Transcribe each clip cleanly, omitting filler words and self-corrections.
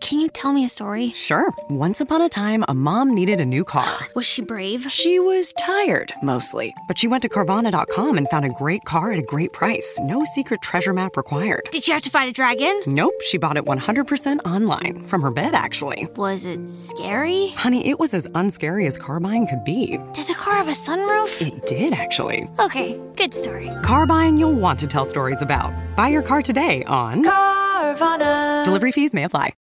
Can you tell me a story? Sure. Once upon a time, a mom needed a new car. Was she brave? She was tired, mostly. But she went to Carvana.com and found a great car at a great price. No secret treasure map required. Did you have to fight a dragon? Nope, she bought it 100% online. From her bed, actually. Was it scary? Honey, it was as unscary as car buying could be. Did the car have a sunroof? It did, actually. Okay, good story. Car buying you'll want to tell stories about. Buy your car today on Carvana. Delivery fees may apply.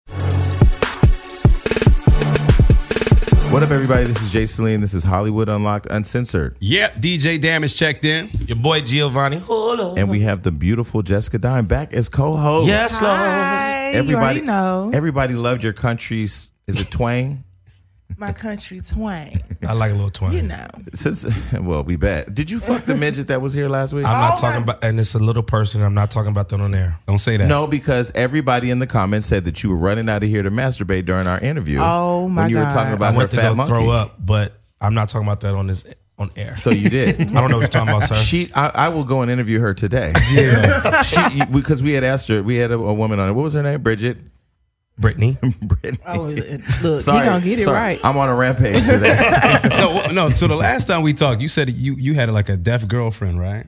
What up, everybody? This is Jay Celine. This is Hollywood Unlocked Uncensored. Yep, DJ Damage checked in. Your boy Giovanni. And we have the beautiful Jessica Dime back as co-host. Yes, Lord. Hi, Everybody you already know. Everybody loved your country's, is it twang? My country twang. I like a little twang. You know. Well, we bet. Did you fuck the midget that was here last week? I'm not talking about, and it's a little person. I'm not talking about that on air. Don't say that. No, because everybody in the comments said that you were running out of here to masturbate during our interview. Oh, my when you were God. talking I about her went to fat go monkey. throw up, but I'm not talking about that on air. So you did. I don't know what you're talking about, sir. I will go and interview her today. Yeah. Because we had asked her, we had a woman on it. What was her name? Bridget. Brittany. Brittany. Oh, look, he gonna get it right. I'm on a rampage today. No. So the last time we talked, you said you had like a deaf girlfriend, right?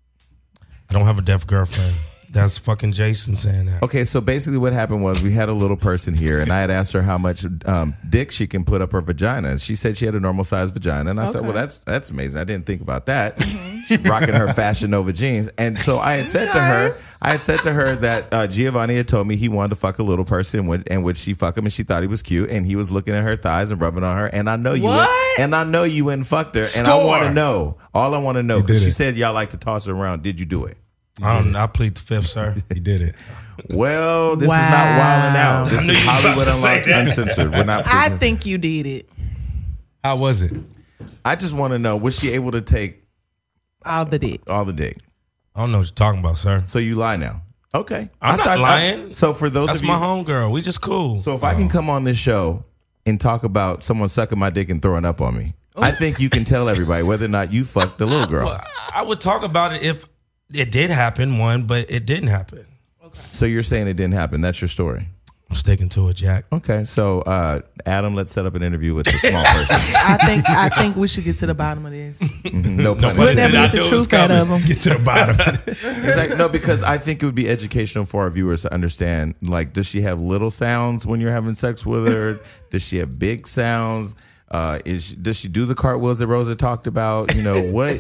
I don't have a deaf girlfriend. That's fucking Jason saying that. Okay, so basically what happened was we had a little person here, and I had asked her how much dick she can put up her vagina. And she said she had a normal sized vagina, and I said, well, that's amazing. I didn't think about that. She's rocking her Fashion Nova jeans, and so I had said to her that Giovanni had told me he wanted to fuck a little person, and would she fuck him, and she thought he was cute, and he was looking at her thighs and rubbing on her, and I know you went and fucked her, and I want to know. All I want to know, because she said y'all like to toss her around. Did you do it? I plead the fifth, sir. He did it. Well, this is not wilding out. This is Hollywood Unlocked Uncensored. We're not. I think you did it. How was it? I just want to know, was she able to take All the dick. all the dick? I don't know what you're talking about, sir. So you lie now? Okay, I'm not lying. So for those That's of you, my homegirl. We just cool. So if I can come on this show and talk about someone sucking my dick and throwing up on me, I think you can tell everybody whether or not you fucked the little girl. Well, I would talk about it if it did happen, but it didn't happen. So you're saying it didn't happen? That's your story. I'm sticking to it, Jack. Okay, so Adam, let's set up an interview with the small person. I think we should get to the bottom of this. No pun We'll intended. never get the truth out of them. Get to the bottom. Exactly. No, because I think it would be educational for our viewers to understand. Like, does she have little sounds when you're having sex with her? Does she have big sounds? Does she do the cartwheels that Rosa talked about? You know what?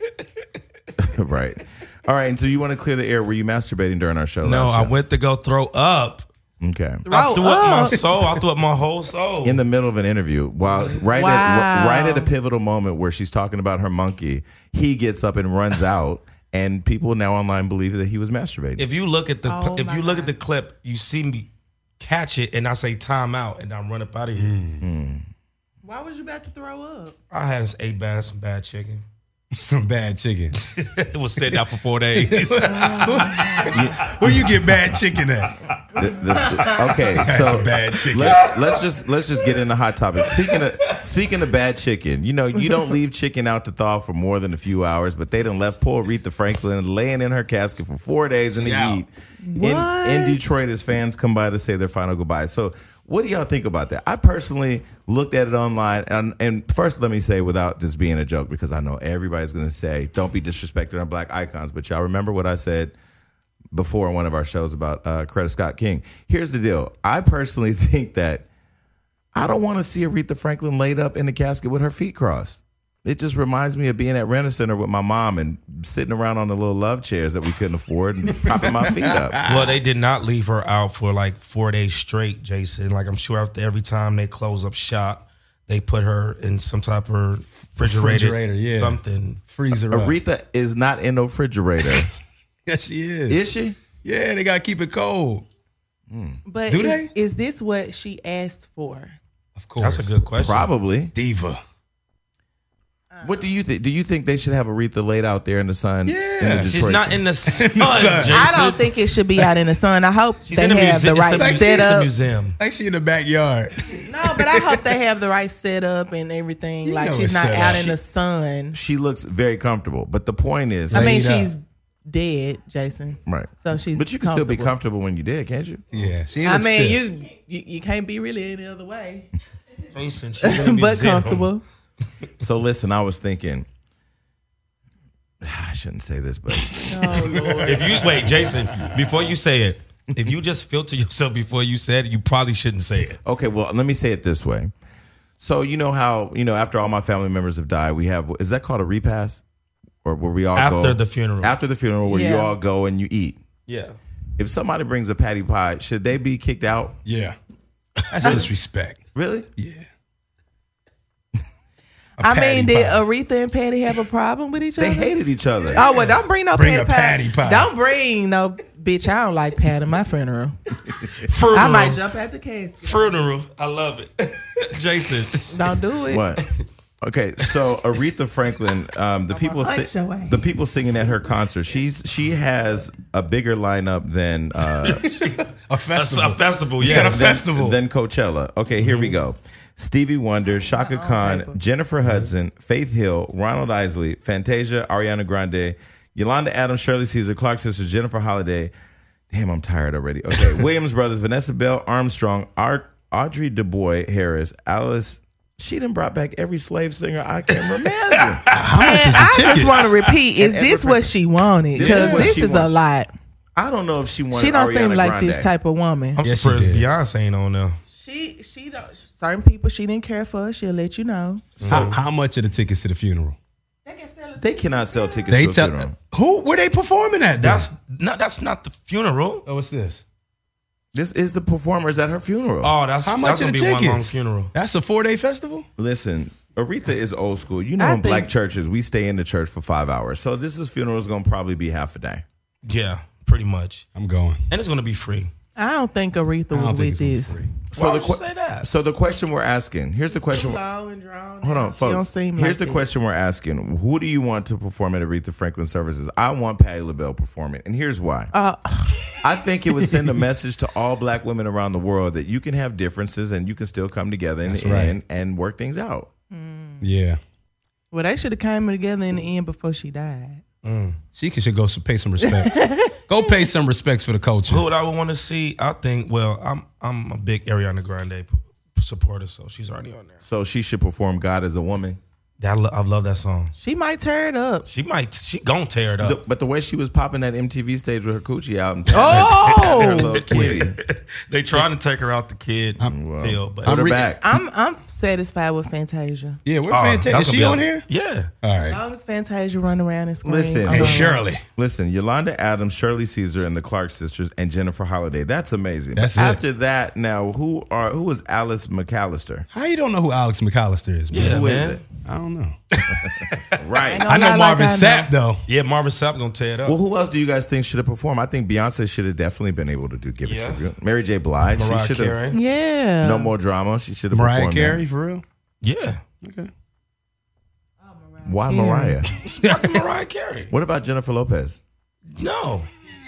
Right. All right. And so you want to clear the air? Were you masturbating during our show? No, last I show? went to go throw up. Okay. I threw up my soul. I threw up my whole soul. In the middle of an interview, while right at a pivotal moment where she's talking about her monkey, he gets up and runs out, and people now online believe that he was masturbating. If you look at the clip, you see me catch it, and I say time out, and I run up out of here. Why was you about to throw up? I had some bad chicken. Some bad chicken. It was sitting out for 4 days. Where you get bad chicken at? Okay, so Some bad chicken. let's just get into hot topics. Speaking of bad chicken, you know, you don't leave chicken out to thaw for more than a few hours, but they done left poor Aretha Franklin laying in her casket for 4 days in the heat in Detroit as fans come by to say their final goodbye. So what do y'all think about that? I personally looked at it online, and first let me say, without this being a joke, because I know everybody's going to say, don't be disrespecting our black icons, but y'all remember what I said before in one of our shows about Coretta Scott King. Here's the deal. I personally think that I don't want to see Aretha Franklin laid up in the casket with her feet crossed. It just reminds me of being at Rent-A-Center with my mom and sitting around on the little love chairs that we couldn't afford and propping my feet up. Well, they did not leave her out for like 4 days straight, Jason. Like, I'm sure after every time they close up shop, they put her in some type of refrigerator, yeah. something. Freezer up. Aretha is not in no refrigerator. Yes, she is. Is she? Yeah, they got to keep it cold. But Do they? is this what she asked for? Of course. That's a good question. Probably. Diva. What do you think? Do you think they should have Aretha laid out there in the sun? Yeah. in the Detroit She's not sun? in the sun, sun. Jason. I don't think it should be out in the sun. I hope She's they in a have museum. the right It's a setup. museum. Like she in the backyard. No, but I hope they have the right setup and everything. You like know she's it's not set out up. in the sun. She looks very comfortable, but the point is, I mean, Laid up. she's dead, Jason. right. So she's. But you can still be comfortable when you did, can't you? Yeah. She I mean, You can't be really any other way. Jason, she's gonna be But zero. comfortable. So listen, I was thinking, I shouldn't say this, but Oh Lord. If you wait, Jason, before you say it, if you just filter yourself before you said it, you probably shouldn't say it. okay, well, let me say it this way. So you know how, after all my family members have died, we have, is that called a repast? Or where we all go? After the funeral. After the funeral, where you Yeah. all go and you eat. Yeah. If somebody brings a patty pie, should they be kicked out? Yeah. That's disrespect. Really? Yeah. I mean, did Aretha and Patty have a problem with each other? They hated each other. Oh, well, don't bring no Bring patty a pie. patty pie. Don't bring no bitch. I don't like Pat at my funeral. Funeral. I might jump at the casket. Funeral. I love it. Jason. Don't do it. What? Okay, so Aretha Franklin, the people punch your ass. the people singing at her concert, she has a bigger lineup than A festival. A festival, You yeah. got a festival. than Coachella. Okay, here we go. Stevie Wonder, Shaka Khan, Jennifer Hudson, Faith Hill, Ronald Isley, Fantasia, Ariana Grande, Yolanda Adams, Shirley Caesar, Clark Sisters, Jennifer Holiday. Damn, I'm tired already. Okay, Williams Brothers, Vanessa Bell, Armstrong, Audrey DuBois Harris, Alice. She done brought back every slave singer I can remember. How much is the I ticket? just want to repeat: is And this every- what she wanted? This is Because what this she is a wanted. lot. I don't know if she wanted She don't Ariana seem like Grande. this type of woman. I'm Yes, she surprised did. Beyonce ain't on there. She don't. Certain people she didn't care for. She'll let you know. How much are the tickets to the funeral? They cannot sell tickets They to a tell funeral. who were they performing at? then? That's not the funeral. Oh, what's this? This is the performers at her funeral. Oh, that's How much that's are gonna the be tickets? one long funeral. That's a 4-day festival. Listen, Aretha is old school. You know, I in black think- churches, we stay in the church for 5 hours. So this funeral is going to probably be half a day. Yeah, pretty much. I'm going. And it's gonna be free. I don't think Aretha I don't was think with it's gonna be this. free. So Why the would you say that? So the question we're asking, here's the question. Long and drawn. Hold on, She don't folks. seem Here's like the it. question we're asking. Who do you want to perform at Aretha Franklin services? I want Patti LaBelle performing. And here's why. I think it would send a message to all black women around the world that you can have differences and you can still come together in the end and work things out. Yeah. Well, they should have came together in the end before she died. She should go pay some respects. Go pay some respects for the culture. Who would I want to see? I think. Well, I'm a big Ariana Grande supporter, so she's already on there. So she should perform God as a Woman. I love that song. She might tear it up. She gonna tear it up. But the way she was popping that MTV stage with her coochie out and Oh! her little kitty. They trying to take her out the kid deal, but Put her back. I'm satisfied with Fantasia. Yeah, we're Oh, fantastic. that's Is she gonna on be here? Yeah. All As right. long as Fantasia run around and scream. Listen, I'm hey, all Shirley. Listen, Yolanda Adams, Shirley Caesar, and the Clark Sisters, and Jennifer Holiday. That's amazing. That's but it. after that, now who is Alice McAllister? How you don't know who Alex McAllister is, man? Yeah, Who is man. it? I don't know. Right. No, I know not Marvin like I know. Sapp though. Yeah, Marvin Sapp gonna tear it up. Well, who else do you guys think should have performed? I think Beyonce should have definitely been able to give a Yeah. tribute. Mary J. Blige, Mariah she should Carey. have. Yeah. No more drama. She should have Mariah performed. Carey, for real? Yeah. Okay. That. Why Mariah? It's fucking Mariah Carey. What about Jennifer Lopez? No.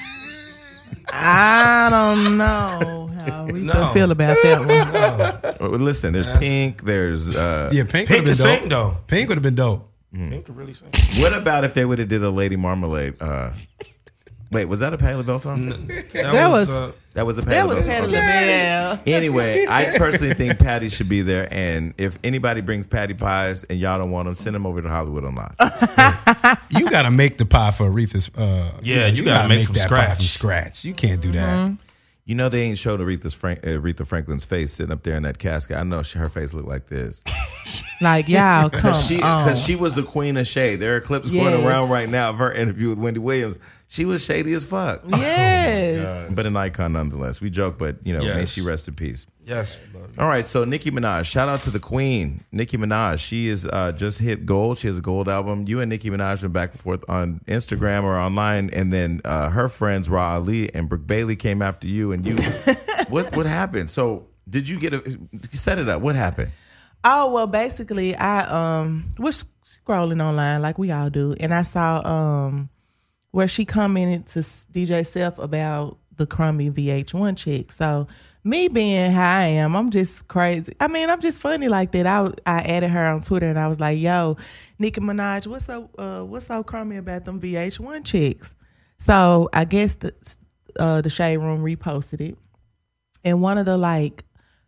I don't know how we No. feel about that one. Well, listen, there's Pink. There's Yeah, Pink would Pink have can been sing dope. though. Pink would have been dope. Pink can really sing. what about if they would have did a Lady Marmalade? Wait, was that a Patti LaBelle song? That was- That was a Patti That LaBelle was song. Patty Okay. LaBelle. Anyway, I personally think Patty should be there. And if anybody brings patty pies and y'all don't want them, send them over to Hollywood Unlocked. You got to make the pie for Aretha's. Yeah, you gotta make from that pie scratch. from scratch. You can't do that. You know they ain't showed Aretha Franklin's face sitting up there in that casket. I know her face looked like this. Like, y'all, come on. Because she was the queen of shade. There are clips going Yes. around right now of her interview with Wendy Williams. She was shady as fuck. Yes. But an icon nonetheless. We joke, but may Yes. she rest in peace. Yes. All right, so Nicki Minaj. Shout out to the queen, Nicki Minaj. She is just hit gold. She has a gold album. You and Nicki Minaj been back and forth on Instagram or online, and then her friends Ra Ali and Brooke Bailey came after you. And you, what happened? So did you set it up? What happened? Oh, well, basically, I was scrolling online like we all do, and I saw where she commented to DJ Self about the crummy VH1 chick. So me being how I am, I'm just crazy. I mean, I'm just funny like that. I added her on Twitter and I was like, "Yo, Nicki Minaj, what's so crummy about them VH1 chicks?" So I guess the Shade Room reposted it, and one of the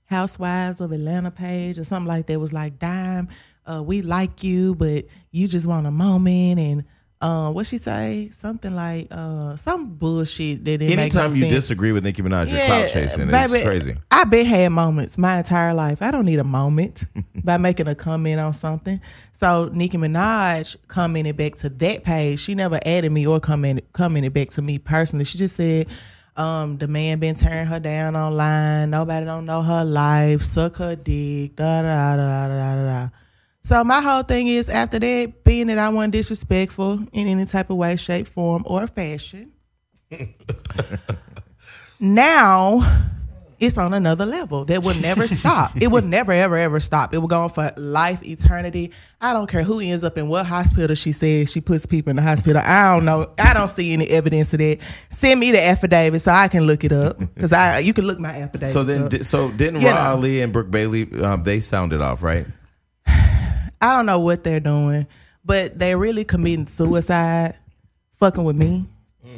Housewives of Atlanta page or something like that. Was like, Dime, we like you, but you just want a moment. And what she say? Something like some bullshit that didn't make no Anytime you sense. disagree with Nicki Minaj, you're clout chasing. It's baby, crazy. I've been had moments my entire life. I don't need a moment by making a comment on something. So Nicki Minaj commented back to that page. She never added me or commented back to me personally. She just said, the man been tearing her down online. Nobody don't know her life. Suck her dick. Da da da da da da da. So my whole thing is, after that, being that I wasn't disrespectful in any type of way, shape, form, or fashion, now it's on another level that will never stop. It would never, ever, ever stop. It will go on for life, eternity. I don't care who ends up in what hospital she says she puts people in the hospital. I don't know. I don't see any evidence of that. Send me the affidavit so I can look it up, because you can look my affidavit. So then, up. didn't Ra Ali and Brooke Bailey, they sounded off, right? I don't know what they're doing, but they really committing suicide fucking with me.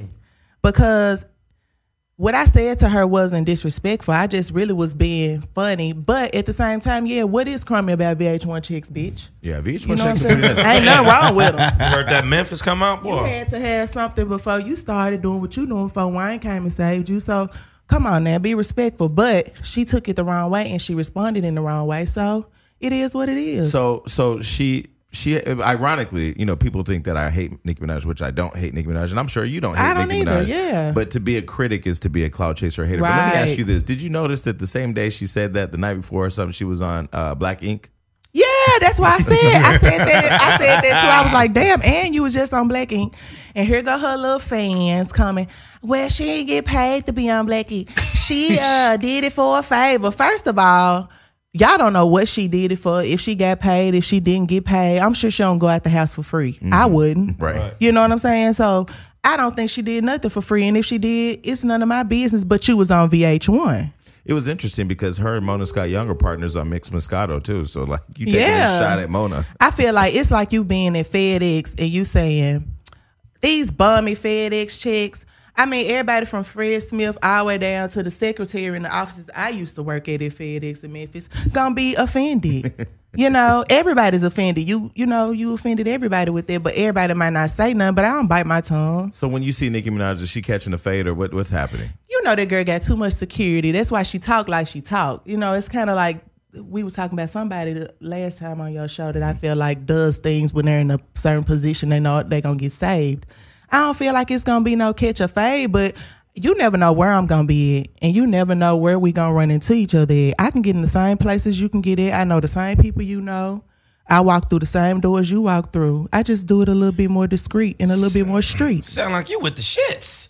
Because what I said to her wasn't disrespectful. I just really was being funny. But at the same time, yeah, what is crummy about VH1 chicks, bitch? Yeah, VH1 You know what I'm chicks are saying? pretty nice. Ain't nothing wrong with them. You heard that Memphis come out, You boy? had to have something before you started doing what you doing before Wayne came and saved you. So come on now, be respectful. But she took it the wrong way and she responded in the wrong way. So it is what it is. So she ironically, people think that I hate Nicki Minaj, which I don't hate Nicki Minaj, and I'm sure you don't hate I don't Nicki either, Minaj. yeah. But to be a critic is to be a clout chaser or hater. But let me Right. ask you this: did you notice that the same day she said that, the night before or something, she was on Black Ink? Yeah, that's why I said that too. I was like, damn, and you was just on Black Ink. And here go her little fans coming. Well, she ain't get paid to be on Black Ink. She did it for a favor. First of all, y'all don't know what she did it for. If she got paid, if she didn't get paid, I'm sure she don't go out the house for free. I wouldn't. Right. You know what I'm saying? So I don't think she did nothing for free. And if she did, it's none of my business. But you was on VH1. It was interesting because her and Mona Scott Young are partners on Mixed Moscato too. So like you taking Yeah. a shot at Mona. I feel like it's like you being at FedEx and you saying, these bummy FedEx checks. I mean, everybody from Fred Smith all the way down to the secretary in the offices I used to work at FedEx in Memphis, gonna be offended. Everybody's offended. You offended everybody with it, but everybody might not say nothing, but I don't bite my tongue. So when you see Nicki Minaj, is she catching a fade or what's happening? That girl got too much security. That's why she talk like she talk. It's kind of like we was talking about somebody the last time on your show that I feel like does things when they're in a certain position, they know they're going to get saved. I don't feel like it's going to be no catch or fade, but you never know where I'm going to be at, and you never know where we going to run into each other at. I can get in the same places you can get at. I know the same people you know. I walk through the same doors you walk through. I just do it a little bit more discreet and a little bit more street. Sound like you with the shits.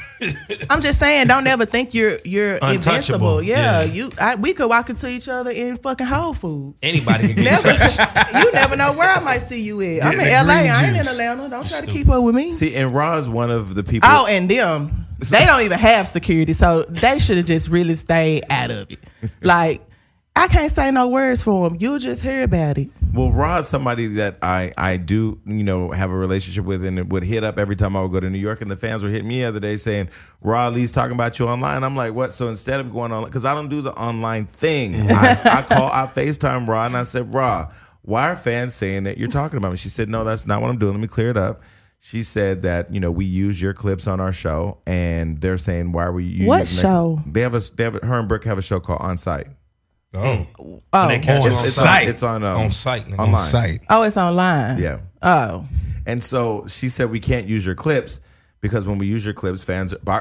I'm just saying, don't ever think you're Untouchable. invincible. We could walk into each other in fucking Whole Foods. Anybody can get touched. You never know where I might see you at. I'm in the LA. green I ain't in juice. Atlanta. Don't try to keep up with me. See, and Ra's one of the people. Oh, and them. They don't even have security, so they should have just really stayed out of it. Like, I can't say no words for them. You'll just hear about it. Well, Ra's somebody that I do, have a relationship with and would hit up every time I would go to New York. And the fans were hitting me the other day saying, Ra Ali's talking about you online. I'm like, what? So instead of going on, because I don't do the online thing, I FaceTime Ra and I said, Ra, why are fans saying that you're talking about me? She said, no, that's not what I'm doing. Let me clear it up. She said that, we use your clips on our show and they're saying, why were you What using show? They have her and Brooke have a show called On Site. Oh, Oh, they catch on it site. It's on site, nigga. online. On site. oh, it's online. Yeah. Oh, And so she said we can't use your clips because when we use your clips, fans, the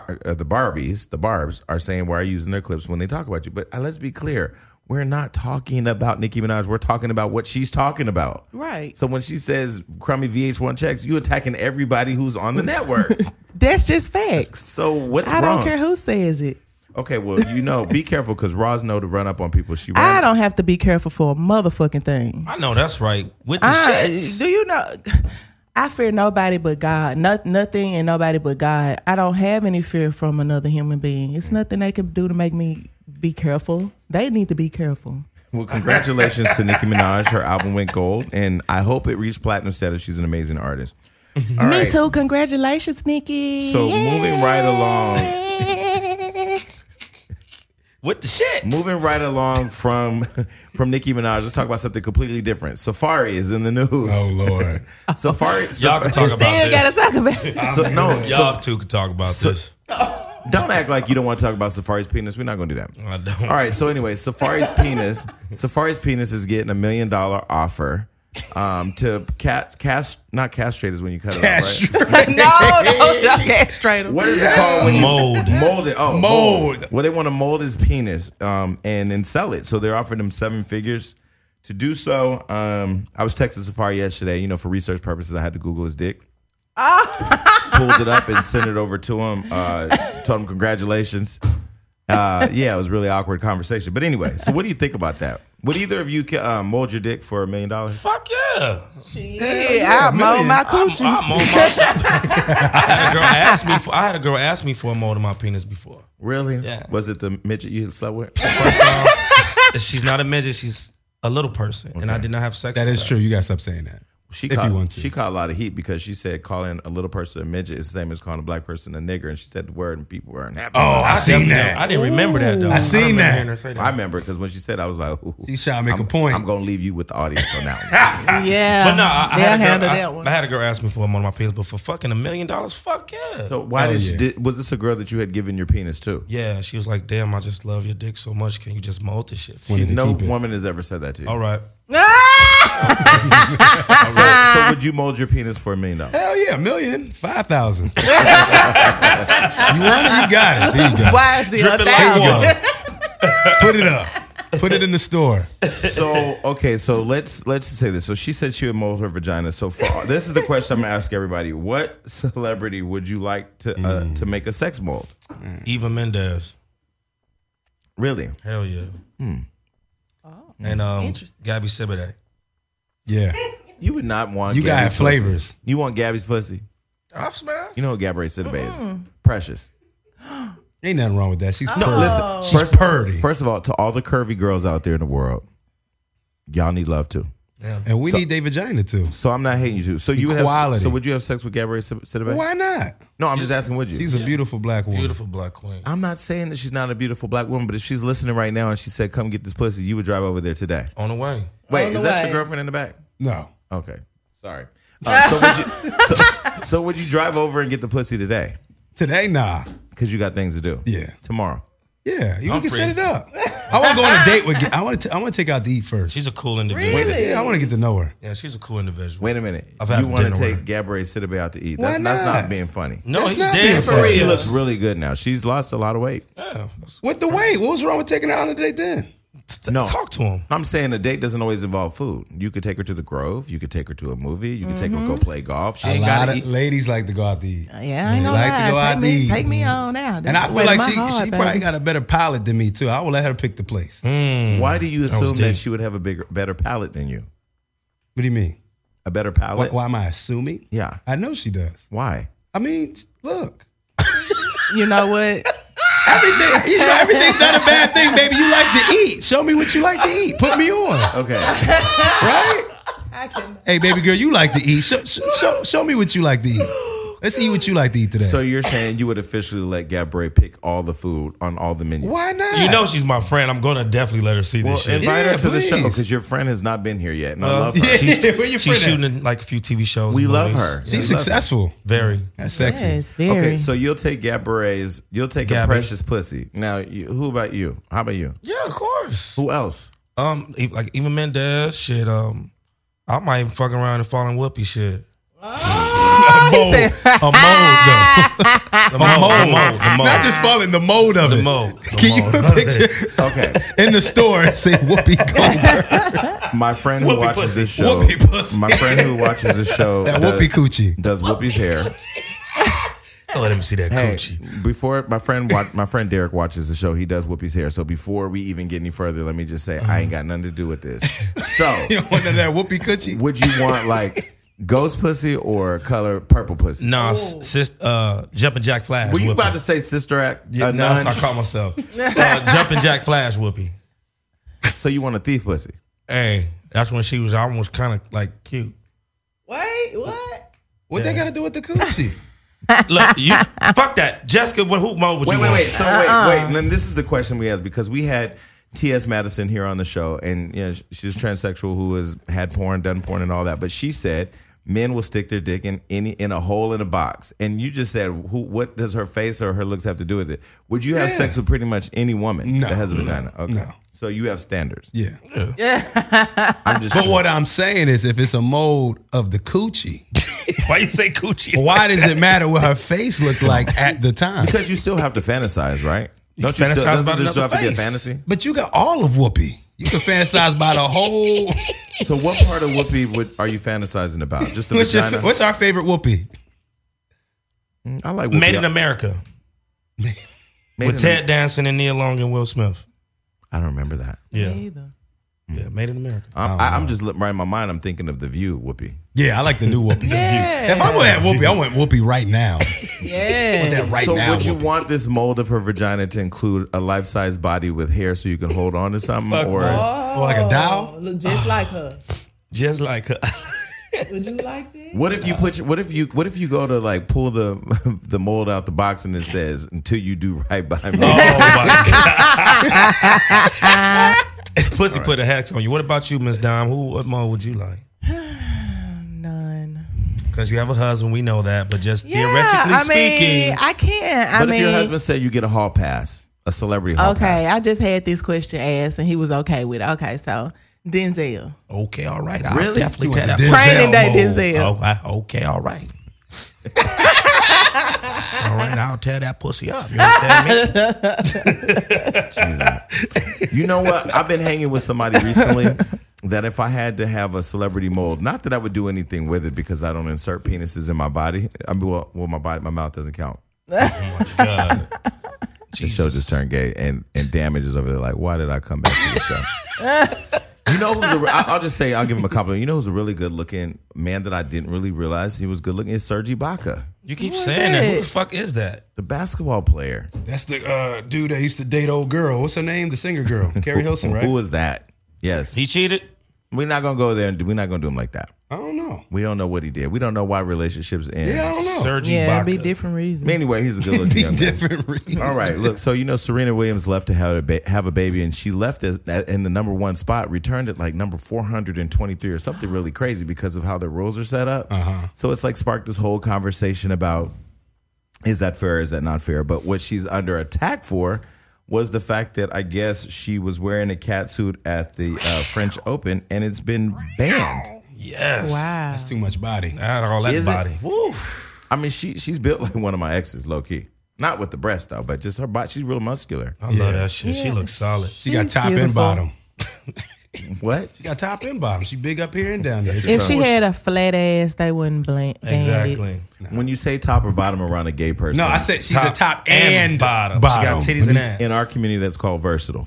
Barbs, are saying why are you using their clips when they talk about you. But let's be clear, we're not talking about Nicki Minaj. We're talking about what she's talking about. right. So when she says crummy VH1 checks, you attacking everybody who's on the network. That's just facts. So what's I wrong? don't care who says it. Okay, well, be careful because Roz know to run up on people. I don't have to be careful for a motherfucking thing. I know that's right. With the shits. Do you know? I fear nobody but God. Nothing and nobody but God. I don't have any fear from another human being. It's nothing they can do to make me be careful. They need to be careful. Well, congratulations to Nicki Minaj. Her album went gold, and I hope it reached platinum status. She's an amazing artist. All Me right. too. Congratulations, Nikki. So moving right along. with the shit. Moving right along from Nicki Minaj, let's talk about something completely different. Safari is in the news. Oh Lord. Safari. Y'all can talk about Still this. gotta talk about it. Y'all two can talk about this. Don't act like you don't want to talk about Safari's penis. We're not going to do that. I don't. All right. So anyway, Safari's penis is getting $1 million offer to not castrate is when you cut it off, right? No, castrate him. What is it called when you Mold. mold it? Oh, Mold. Well, they want to mold his penis and then sell it. So they're offering him 7 figures to do so. I was texting Safari yesterday. For research purposes, I had to Google his dick. Pulled it up and sent it over to him. Told him congratulations. It was a really awkward conversation. But anyway, so what do you think about that? Would either of you mold your dick for $1 million? Fuck yeah. I mold my coochie. I mold my. I had a girl ask me for a mold of my penis before. Really? Yeah. Was it the midget you slept with? First off, she's not a midget. She's a little person, and I did not have sex. That with is her. true. You gotta stop saying that. She If caught, you want to. she caught a lot of heat because she said calling a little person a midget is the same as calling a black person a nigger, and she said the word and people weren't happy. Oh, I seen definitely- that. I didn't remember that though. I seen remember that. hearing her say that. I remember because when she said, I was like, ooh, She's trying to make a point. I'm gonna leave you with the audience on that one. Yeah, But no, I they'll had handle a that girl, one. I had a girl ask me for one of my penis, but for fucking $1 million, fuck yeah. So why Hell did she? yeah. Was this a girl that you had given your penis to? Yeah, she was like, "Damn, I just love your dick so much. Can you just mold this shit?" Wanted to No keep it. woman has ever said that to you. All right. So would you mold your penis for $1 million? Hell yeah, $1 million, 5,000. You want it? You got it. There you go. Why is it Drip it like 1,000? water. Put it up. Put it in the store. So okay, so let's say this. So she said she would mold her vagina. So this is the question I'm gonna ask everybody: what celebrity would you like to make a sex mold? Eva Mendes. Really? Hell yeah. Oh, And interesting. Gabby Sibiday. Yeah. You would not want. You got Gabby's flavors. Pussy. You want Gabby's pussy? I'm smashed. You know who Gabrielle Sidibe is? Precious. Ain't nothing wrong with that. She's No, purty. listen. She's purty. First of all, to all the curvy girls out there in the world, y'all need love too. Yeah. And we need their vagina too. So I'm not hating you too. So you would have. Equality. So would you have sex with Gabrielle Sidibe? Why not? No, I'm just asking. Would you? She's a beautiful black woman. Beautiful black queen. I'm not saying that she's not a beautiful black woman, but if she's listening right now and she said, "Come get this pussy," you would drive over there today. On the way. Wait, On the is that way. your girlfriend in the back? No. Okay, sorry. So would you drive over and get the pussy today? Today, nah. Because you got things to do. Yeah. Tomorrow. Yeah, you I'm can free. set it up. I want to go on a date with. I want to take out to eat first. She's a cool individual. Really? Yeah, I want to get to know her. Yeah, she's a cool individual. Wait a minute. I've had You want to dinner with take her. Gabrielle Sidibe out to eat? Why That's not? not being funny. No, That's he's not dead being for funny. real. She looks really good now. She's lost a lot of weight. Yeah. that's- What the weight? What was wrong with taking her out on a date then? No. Talk to him. I'm saying a date doesn't always involve food. You could take her to the Grove. You could take her to a movie. You could take her go play golf. She A ain't lot got of to eat. ladies like to go out to eat. Yeah, I ain't gonna Like to go lie. out to eat. Take me on now. And I feel like she probably got a better palate than me too. I will let her pick the place. Why do you was assume that deep. she would have a better palate than you? What do you mean? A better palate? Why am I assuming? Yeah. I know she does. Why? I mean, look. You know what? Everything's not a bad thing, baby. You like to eat. Show me what you like to eat. Put me on. Okay. Right? Hey, baby girl, you like to eat. Show me what you like to eat. Let's eat what you like to eat today. So you're saying you would officially let Gabrielle pick all the food on all the menus? Why not? You know she's my friend. I'm gonna definitely let her see Well, this shit. invite her Yeah, to the show please. because your friend has not been here yet, and I love her. Yeah, where your She's friend shooting at? in like a few TV shows. We and love movies. her. She's We love her. successful. Very. That's sexy. Yes, very. Okay, so you'll take you'll take a Gabby. precious pussy. Now, who about you? How about you? Yeah, of course. Who else? Like Eva Mendes, shit. I might even fuck around and fall in Whoopi shit. Oh, he said, A mold, though. The mold. Not just falling, the mold of The it. mold. Can you picture Okay, in the store and say Whoopi Goldberg? my friend who Whoopi watches pussy. this show. Whoopi pussy. My friend who watches this show. That Whoopi coochie. does Whoopi's hair. Oh, let me see that Hey, coochie. before my friend Derek watches the show, he does Whoopi's hair. So before we even get any further, let me just say I ain't got nothing to do with this. So, You don't want none of that Whoopi coochie? would you want like ghost pussy or color purple pussy? Nah, Jumping Jack Flash. Were you Whoopi. about to say Sister Act? Yeah, no, that's how I call myself. Jumping Jack Flash Whoopi. So you want a thief pussy? Hey, that's when she was almost kind of like cute. wait, what? What they got to do with the coochie? Look, fuck that. Jessica, what hoop mode would you want? Wait. So wait. And then this is the question we asked because we had T.S. Madison here on the show, and she's transsexual who has had porn, done porn, and all that. But she said men will stick their dick in a hole in a box. And you just said, what does her face or her looks have to do with it? Would you have sex with pretty much any woman that has a vagina? Okay. No. So you have standards. Yeah. But what I'm saying is, if it's a mold of the coochie, why you say coochie? why does it matter what her face looked like at the time? Because you still have to fantasize, right? Don't you fantasize fantasize about about just have another to be a face? fantasy? But you got all of Whoopi. You can fantasize about the whole. So what part of Whoopi are you fantasizing about? Just the vagina? What's our favorite Whoopi? I like Whoopi. Made in America. With Ted Danson and Neil Long and Will Smith. I don't remember that. Yeah. Me either. Yeah, Made in America. I'm just right in my mind. I'm thinking of The View, Whoopi. Yeah, I like the new Whoopi. Yeah. If I would have Whoopi, I want Whoopi right now. Yeah. That right so now. would you Whoopi. want this mold of her vagina to include a life-size body with hair so you can hold on to something, or Or like a doll? Look just like her. Just like her. Would you like that? what if you what if you go to like pull the mold out the box and it says until you do right by me? Oh my God. Pussy put a hex on you. What about you, Miss Dom? What mold would you like? None. Because you have a husband, we know that, but just Yeah, theoretically speaking. I can't. But if your husband said you get a hall pass, a celebrity hall Okay, pass. I just had this question asked, and he was okay with it. Okay, so Denzel. Okay, all right. I'll Really? definitely You tell want that. the Training day, mold. Denzel. Okay, all right. All right, I'll tear that pussy up. You understand me? You know what? I've been hanging with somebody recently that if I had to have a celebrity mold, not that I would do anything with it because I don't insert penises in my body. I mean, well, my mouth doesn't count. God. The show just turned gay, and Damages over there like, why did I come back to the show? You know who's I'll just say, I'll give him a compliment. You know who's a really good looking man that I didn't really realize he was good looking is Serge Ibaka, You keep Who is saying that. that? Who the fuck is that? the basketball player. That's the dude that used to date old girl. What's her name? The singer girl. Carrie Hilson, right? Who was that? Yes. He cheated? We're not going to go there and we're not going to do him like that. I don't know. We don't know what he did. We don't know why relationships end. Yeah, I don't know. Serge Yeah, Ibaka. be different reasons. Anyway, he's a good looking young man. Different reasons. All right, look. So you know Serena Williams left to have a baby, and she left in the number 1 spot, returned at like number 423 or something really crazy because of how the rules are set up. So it's like sparked this whole conversation about is that fair, is that not fair? But what she's under attack for was the fact that I guess she was wearing a catsuit at the French Open, and it's been banned. Yes. Wow. That's too much body. Had all that Is it? body. Woo. I mean, she's built like one of my exes, low key. Not with the breast though, but just her body. She's real muscular. I love that shit. She looks solid. She got She's top and beautiful. bottom. What? She got top and bottom. She big up here and down there. If she had a flat ass, they wouldn't ban it. Exactly. When you say top or bottom around a gay person, No, I said she's a top and bottom. She bottom. got titties and ass. in our community that's called versatile.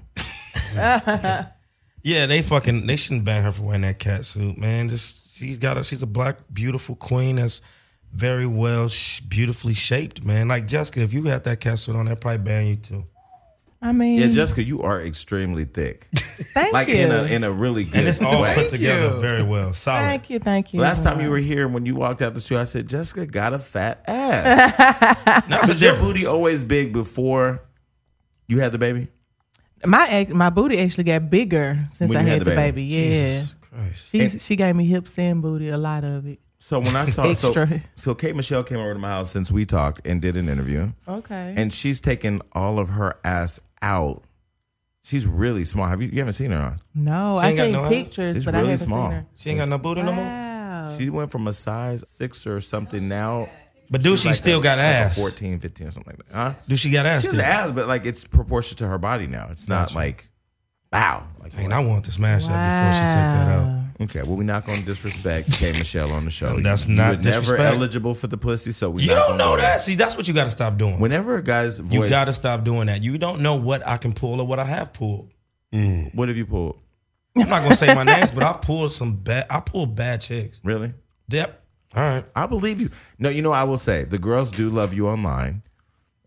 Yeah, they shouldn't ban her for wearing that cat suit, man. She's a black, beautiful queen that's very well, beautifully shaped, man. Like Jessica, if you had that cat suit on, they'd probably ban you too. I mean, Yeah, Jessica, you are extremely thick. thank Like you. in a really good And it's all way. put together very well, solid. Thank you. Last time you were here, when you walked out the studio, I said, Jessica got a fat ass. That's Was your booty always big before you had the baby? My booty actually got bigger since When I you had the baby. Jesus Christ. Yeah, she gave me hips and booty, a lot of it. So when I saw Extra. so Kate Michelle came over to my house since we talked and did an interview. Okay. And she's taken all of her ass out. She's really small. You haven't seen her, huh? No, She I ain't got seen no ass? pictures, It's but I really haven't small. seen her. She ain't got no booty no more? Wow. She went from a size 6 or something now. But do she like still got she's like a ass? 14, 15 or something like that. Huh? Do she got ass She has still? ass, but like it's proportionate to her body now. It's not like, wow. Like, Man, I want to smash that before she took that out. okay, well, we're not going to disrespect Kay Michelle on the show. That's you not were never disrespect. eligible for the pussy, so we You don't know that. See, that's what you got to stop doing. Whenever a guy's voice, You got to stop doing that. You don't know what I can pull or what I have pulled. what have you pulled? I'm not gonna say my names, but I've pulled I pulled bad chicks. Really? Yep. All right. I believe you. No, you know, I will say the girls do love you online.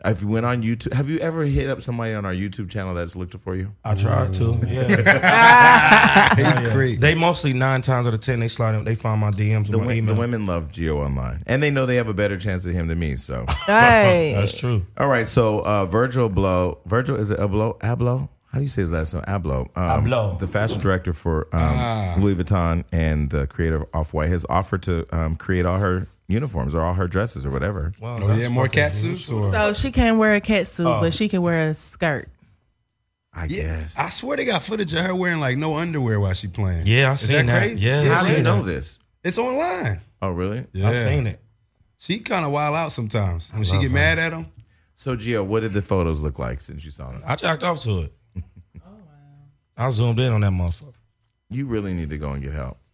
if you went on YouTube, have you ever hit up somebody on our YouTube channel that's looked for you? I tried to. Yeah. Great. They mostly 9 times out of 10 they slide in, they find my DMs The, and my email. the women love Gio online, and they know they have a better chance of him than me. So, Hey. That's true. all right. So, Virgil is it Abloh? How do you say his last name? Abloh. Abloh. The fashion director for Louis Vuitton and the creator of Off-White has offered to create all her uniforms or all her dresses or whatever. Wow, Oh, yeah, more cat suits? Or? So she can't wear a cat suit, but she can wear a skirt. I guess. I swear they got footage of her wearing like no underwear while she playing. Yeah, I Is seen that. crazy? Yeah, How I do you seen know that. this? It's online. Oh, really? Yeah. I seen it. She kind of wild out sometimes when she love get her. mad at him. So, Gio, what did the photos look like since you saw them? I jacked off to it. I zoomed in on that motherfucker. You really need to go and get help.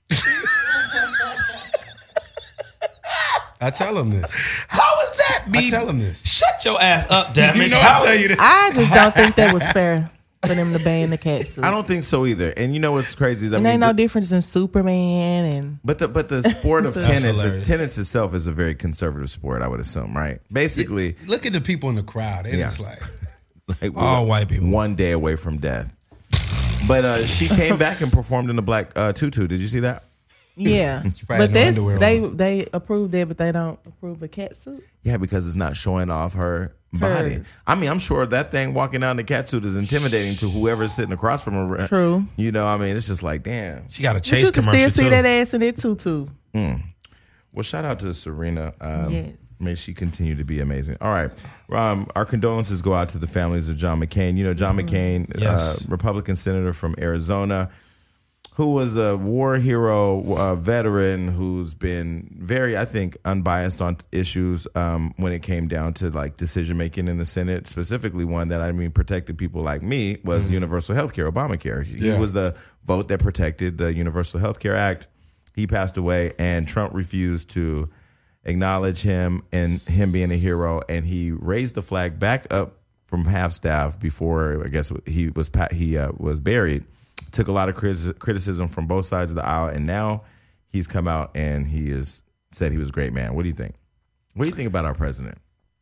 I tell him this. How is that, I tell him this. Shut your ass up, damn it. You know I tell you this. I just don't think that was fair for them to ban the cat suit. I don't think so either. And you know what's crazy is and ain't no difference in Superman and But the sport of That's tennis, hilarious. tennis itself is a very conservative sport, I would assume, right? Basically, Look at the people in the crowd. They're just like, like All white people. one day away from death. But she came back and performed in the black tutu. Did you see that? yeah. probably But had this no underwear they approve that, but they don't approve a cat suit. Yeah, because it's not showing off her body. Hers. I mean, I'm sure that thing walking down the catsuit is intimidating to whoever's sitting across from her. True. You know, I mean, it's just like, damn. She got a But chase you can commercial still see too. that ass in it tutu. Well, shout out to Serena. Yes. May she continue to be amazing. All right. Our condolences go out to the families of John McCain. You know, John McCain, Yes. Republican senator from Arizona, who was a war hero veteran who's been very, I think, unbiased on issues when it came down to like decision making in the Senate. Specifically, one that protected people like me was universal health care, Obamacare. He was the vote that protected the Universal Health Care Act. He passed away, and Trump refused to acknowledge him and him being a hero, and he raised the flag back up from half staff before I guess he was buried. Took a lot of criticism from both sides of the aisle, and now he's come out and he has said he was a great man. What do you think? What do you think about our president?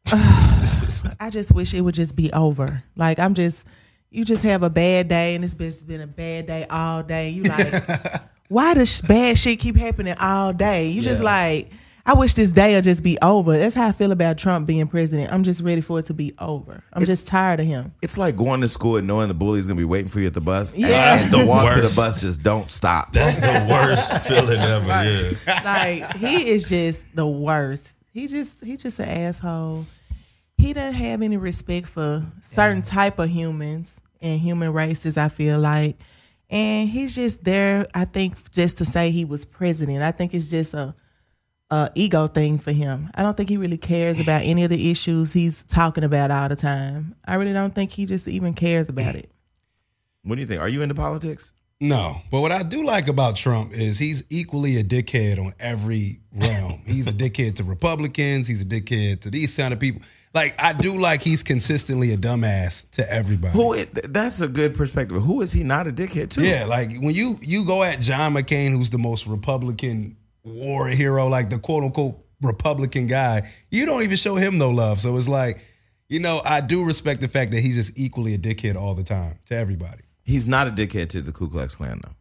I just wish it would just be over. Like you just have a bad day, and it's been a bad day all day. You like, why does bad shit keep happening all day? You just like, I wish this day will just be over. That's how I feel about Trump being president. I'm just ready for it to be over. I'm just tired of him. It's like going to school and knowing the bully's gonna be waiting for you at the bus. Yeah. and That's the walk to the worst. bus just don't stop. That's the worst feeling ever. Yeah. Like, he is just the worst. He just an asshole. He doesn't have any respect for certain type of humans and human races, I feel like. And he's just there, I think, just to say he was president. I think it's just a ego thing for him. I don't think he really cares about any of the issues he's talking about all the time. I really don't think he just even cares about it. What do you think? Are you into politics? no. But what I do like about Trump is he's equally a dickhead on every realm. He's a dickhead to Republicans. He's a dickhead to these kind of people. Like, I do like he's consistently a dumbass to everybody. That's a good perspective. Who is he not a dickhead to? Yeah, like when you go at John McCain, who's the most Republican war hero, like the quote unquote Republican guy, you don't even show him no love. So it's like, I do respect the fact that he's just equally a dickhead all the time to everybody. He's not a dickhead to the Ku Klux Klan, though.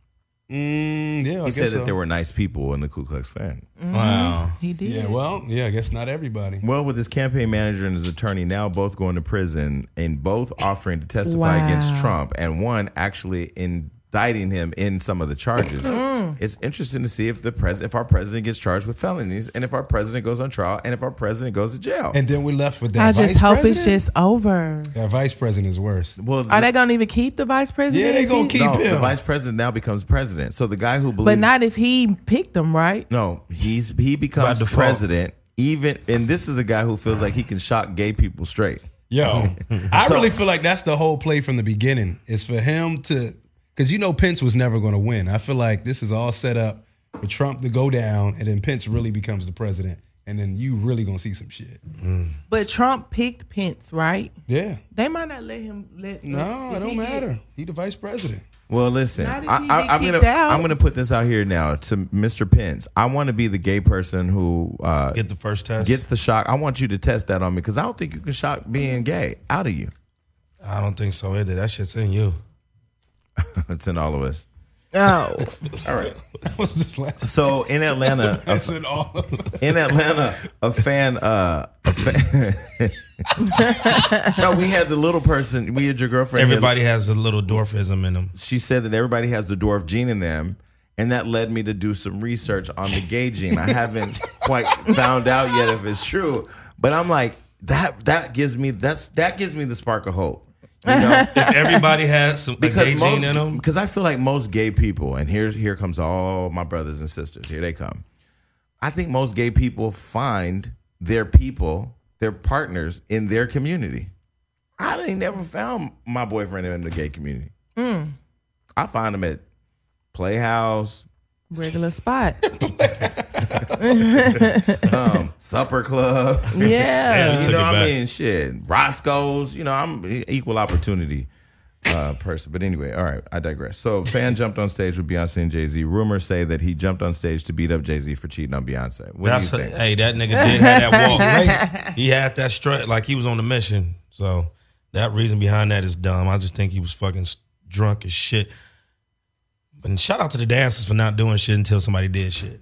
Yeah, He said that there were nice people in the Ku Klux Klan. Wow. He did. Yeah, well, I guess not everybody. Well, with his campaign manager and his attorney now both going to prison and both offering to testify against Trump, and one actually indicting him in some of the charges. It's interesting to see if our president gets charged with felonies, and if our president goes on trial, and if our president goes to jail. And then we're left with that I vice just hope president. it's just over. That vice president is worse. Well, Are they going to even keep the vice president? Yeah, they if gonna he- keep no, him. the vice president now becomes president. So the guy who believes, But not if he picked them, right? no, he becomes By default. president. Even, and this is a guy who feels like he can shock gay people straight. Yo, I really feel like that's the whole play from the beginning. Is for him to, because Pence was never going to win. I feel like this is all set up for Trump to go down, and then Pence really becomes the president, and then you really gonna see some shit. But Trump picked Pence, right? Yeah. They might not let him No, it don't matter. He the vice president. Well, listen, Not if he get I'm kicked out. gonna put this out here now to Mr. Pence. I want to be the gay person who Get the first test. gets the shock. I want you to test that on me because I don't think you can shock being gay out of you. I don't think so either. That shit's in you. It's in all of us. Oh, All right. What was this last? So in Atlanta, That's in all of us. a fan. No, we had the little person. We had your girlfriend. Everybody has a little dwarfism in them. She said that everybody has the dwarf gene in them, and that led me to do some research on the gay gene. I haven't quite found out yet if it's true, but I'm like that gives me the spark of hope. You know, If everybody has some a gay gene in them, because I feel like most gay people, and here comes all my brothers and sisters. Here they come. I think most gay people find their people, their partners in their community. I ain't never found my boyfriend in the gay community. I find him at Playhouse, regular spot. Supper Club. Yeah. Took You know it what I back. mean? Shit. Roscoe's. You know, I'm an equal opportunity person. But anyway, all right, I digress. So, fan jumped on stage with Beyonce and Jay-Z. Rumors say that he jumped on stage to beat up Jay-Z for cheating on Beyonce. What do you think? hey, that nigga did have that walk. Right? He had that strut like he was on a mission. So that reason behind that is dumb. I just think he was fucking drunk as shit. And shout out to the dancers for not doing shit until somebody did shit.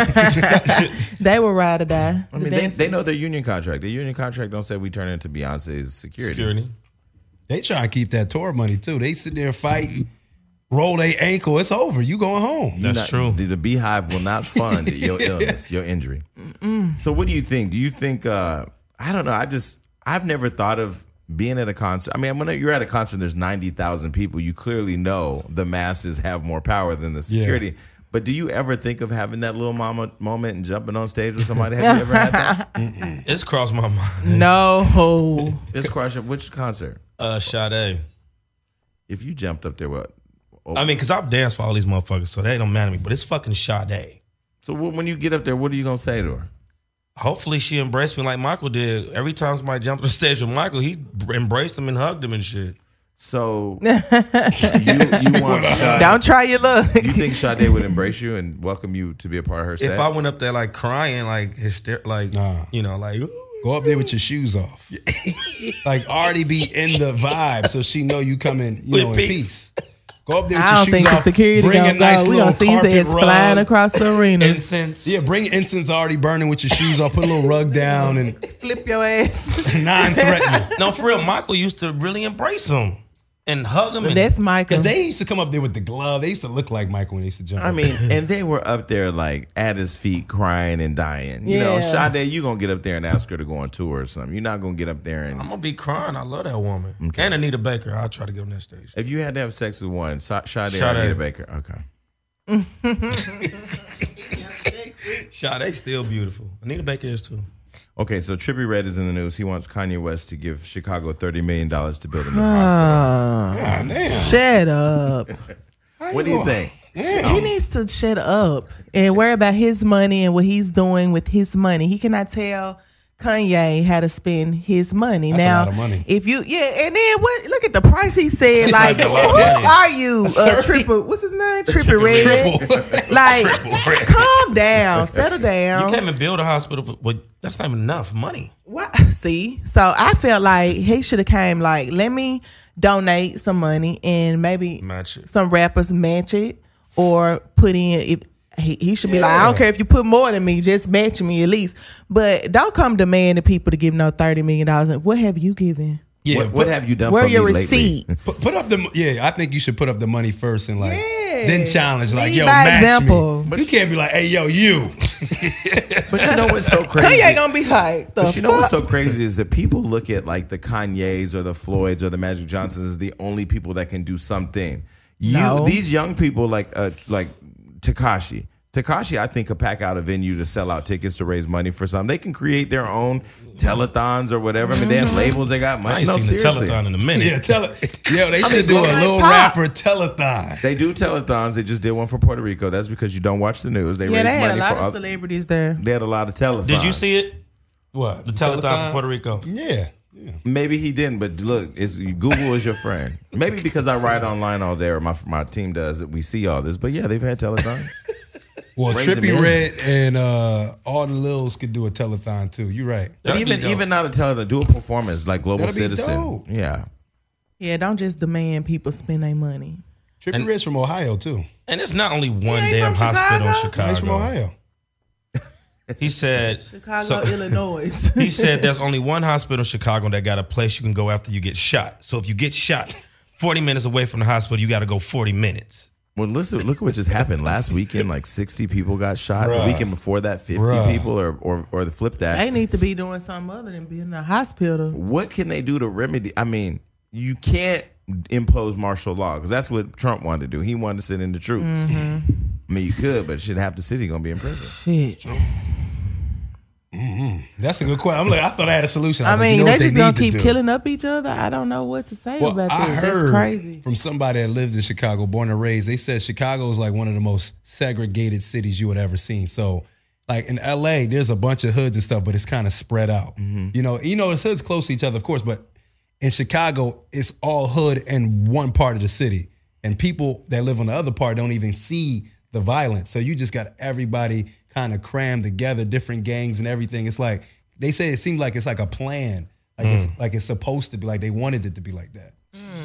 They were ride or die. I mean, they know their union contract. Their union contract don't say we turn into Beyonce's security. They try to keep that tour money too. They sit there and fight, roll their ankle. It's over. You going home. That's true. The Beehive will not fund your illness, your injury. So what do you think? Do you think, I don't know, I've never thought of being at a concert. I mean, when you're at a concert, there's 90,000 people. You clearly know the masses have more power than the security. Yeah. But do you ever think of having that little mama moment and jumping on stage with somebody? Have you ever had that? It's crossed my mind. No. It's crushing. Which concert? Sade. If you jumped up there, what? I mean, because I've danced for all these motherfuckers, so they don't matter to me. But it's fucking Sade. So when you get up there, what are you gonna say to her? Hopefully she embraced me like Michael did. Every time somebody jumped on the stage with Michael, he embraced him and hugged him and shit. So you want Sade? Don't try your luck. You think Sade would embrace you and welcome you to be a part of her set? If I went up there like crying, like Nah. you know, like Go up there with your shoes off. Like already be in the vibe so she know you coming, With in peace. peace. Go up there with I your don't shoes think the off. security bring gonna a nice go. We little gonna see his carpet ass flying rug. across the arena. incense. Yeah, bring incense already burning with your shoes off. Put a little rug down and Flip your ass. non-threatening. No, for real, Michael used to really embrace him and hug him. And That's Michael. Because they used to come up there with the glove. They used to look like Michael when they used to jump. I up mean, there. and they were up there like at his feet crying and dying. You know, Yeah. Sade, you gonna get up there and ask her to go on tour or something. You're not gonna get up there and I'm gonna be crying. I love that woman. And Anita Baker. I'll try to get on that stage. if you had to have sex with one, Sade or Sade. Anita Baker. Okay. Sade's still beautiful. Anita Baker is too. Okay, so Trippie Redd is in the news. He wants Kanye West to give Chicago $30 million to build a new hospital. Shut up. What do you think? He needs to shut up and worry about his money and what he's doing with his money. He cannot tell Kanye how to spend his money. That's a now, lot of money. if you, and then what? Look at the price he said. Like, like a who lot of money. are you? Triple, what's his name? Trippie Redd. Like, calm down, settle down. You can't even build a hospital, but that's not even enough money. What? See, so I felt like he should have came like, let me donate some money and maybe Match it. some rappers match it or put in. If he should be like, I don't care if you put more than me, just match me at least. But don't come demanding people to give no $30 million. What have you given? Yeah, What have you done Where for are your me lately? receipts? Put up the I think you should put up the money first and like Yeah. then challenge like Lead yo by match example. me. You can't be like hey yo you. But you know what's so crazy? Kanye gonna be like, the But you know fuck? what's so crazy is that people look at like the Kanyes or the Floyds or the Magic Johnsons as the only people that can do something. No. These young people like Tekashi. Tekashi, I think, could pack out a venue to sell out tickets to raise money for something. They can create their own telethons or whatever. I mean, they have labels. They got I money. ain't No, seen the seriously. telethon in a minute. Yeah, they should mean, do a like little Pop. rapper telethon. They do telethons. They just did one for Puerto Rico. That's because you don't watch the news. They Yeah, raise they had a money lot for of other. celebrities there. They had a lot of telethons. Did you see it? What? The telethon for Puerto Rico. Yeah. Maybe he didn't, but look, Google is your friend. Maybe because I write online all day, or my team does, we see all this. But yeah, they've had telethon. Well, Raising Trippie millions. Redd and all the Lils could do a telethon too. You're right. But even not a telethon, do a performance like Global That'd be Citizen. dope. Yeah. Yeah, don't just demand people spend their money. Trippie Redd's from Ohio too. And it's not only one ain't damn from hospital in Chicago? Chicago. He's from Ohio. He said, Chicago, Illinois. he said there's only one hospital in Chicago that got a place you can go after you get shot. So if you get shot 40 minutes away from the hospital, you got to go 40 minutes. Well, listen, look at what just happened last weekend. Like 60 people got shot. The Bruh. weekend before that, 50 Bruh. people, or the flip that. They need to be doing something other than being in a hospital. What can they do to remedy? I mean, you can't impose martial law because that's what Trump wanted to do. He wanted to send in the troops. I mean, you could, but shit, half the city gonna be in prison. Shit. That's a good question. I'm like, I thought I had a solution. I was like, mean, you know they what just need gonna to keep do? killing up each other. I don't know what to say Well, about I this. That's heard crazy. from somebody that lives in Chicago, born and raised. They said Chicago is like one of the most segregated cities you would ever seen. So, like in LA, there's a bunch of hoods and stuff, but it's kind of spread out. You know, it's hoods close to each other, of course, but in Chicago, it's all hood in one part of the city, and people that live on the other part don't even see the violence. So you just got everybody kind of crammed together, different gangs and everything. It's like they say it seemed like it's like a plan, like it's supposed to be, like they wanted it to be like that.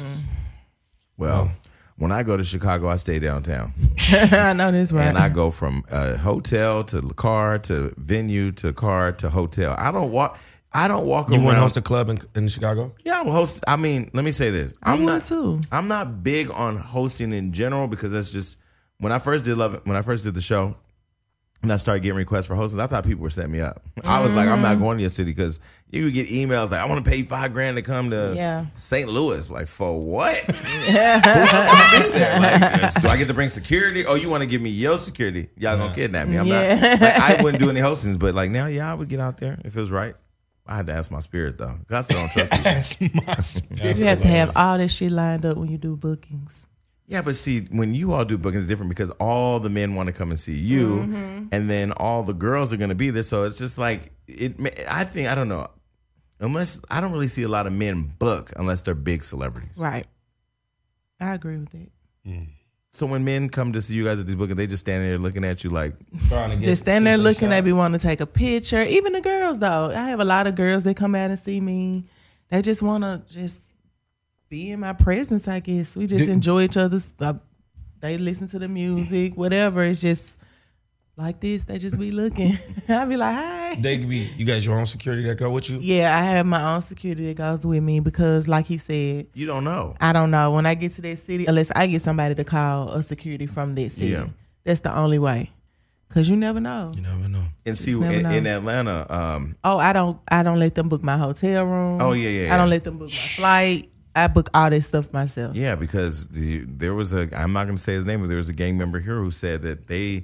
Well, when I go to Chicago, I stay downtown. I know this, right? And I go from hotel to car to venue to car to hotel. I don't walk You want to around. host a club in Chicago? Yeah, I will host. I mean, let me say this. I I'm want not to. I'm not big on hosting in general because that's just when I first did the show and I started getting requests for hosting, I thought people were setting me up. I was like, I'm not going to your city because you would get emails like, I want to pay $5,000 to come to St. Louis. Like, for what? Who else gonna be there? Like, do I get to bring security? Oh, you want to give me your security? Y'all gonna kidnap me? I'm not. Like, I wouldn't do any hostings, but like now, I would get out there if it was right. I had to ask my spirit though, because I still don't trust people. That's my spirit. You have to have all this shit lined up when you do bookings. Yeah, but see, when you all do bookings, it's different because all the men want to come and see you, and then all the girls are going to be there. So it's just like I don't know. Unless I don't really see a lot of men book unless they're big celebrities. Right. I agree with that. So when men come to see you guys at these bookings, they just stand there looking at you like, Trying to get Just stand there shot. looking at me, want to take a picture. Even the girls, though. I have a lot of girls that come out and see me. They just want to just be in my presence, I guess. We just enjoy each other's stuff. They listen to the music, whatever. It's just like this. They just be looking. I be like, hi. They could be. You got your own security that go with you. Yeah, I have my own security that goes with me because, like he said, you don't know. I don't know. When I get to that city, unless I get somebody to call a security from that city, Yeah. that's the only way. Because you never know. You never know. And see, never know. in Atlanta, Oh, I don't let them book my hotel room. Oh, yeah. I don't let them book my flight. I book all that stuff myself. yeah, because there was I'm not going to say his name, but there was a gang member here who said that they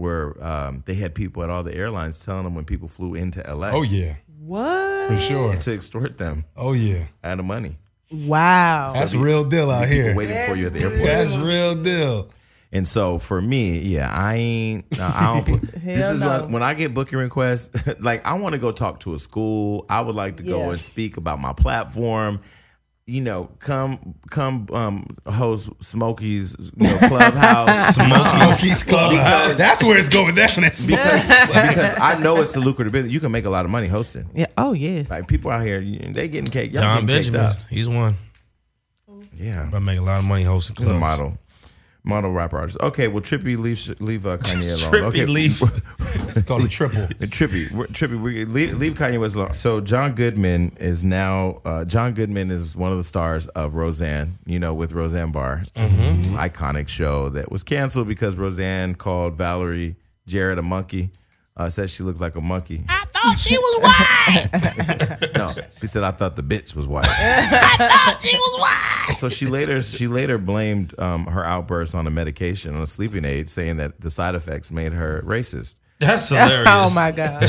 had people at all the airlines telling them when people flew into LA. Oh yeah, What? for sure. To extort them Oh yeah, out of money. Wow. that's real deal out People here. waiting for you at the airport. That's real deal. And so for me, I don't. This is no. when I get booking requests. Like I want to go talk to a school. I would like to go Yeah. and speak about my platform. You know, come host Smokey's Clubhouse. Smokey's Club. Because- That's where it's going down. That's because I know it's a lucrative business. You can make a lot of money hosting. Yeah. Oh, yes. Like people out here, they getting cake. Y'all Don getting caked Benjamin. up. He's one. Yeah, I make a lot of money hosting he's a clubs. model rapper artist. Okay, well, Trippie leave Kanye alone. Trippie okay. leave. it's called a triple. Trippie, we leave Kanye West alone. So John Goodman is now one of the stars of Roseanne. With Roseanne Barr, iconic show that was canceled because Roseanne called Valerie Jarrett a monkey. Said she looks like a monkey. I thought she was white. No, she said I thought the bitch was white. I thought she was white. So she later blamed her outburst on a medication, on a sleeping aid, saying that the side effects made her racist. That's hilarious. Oh, my God.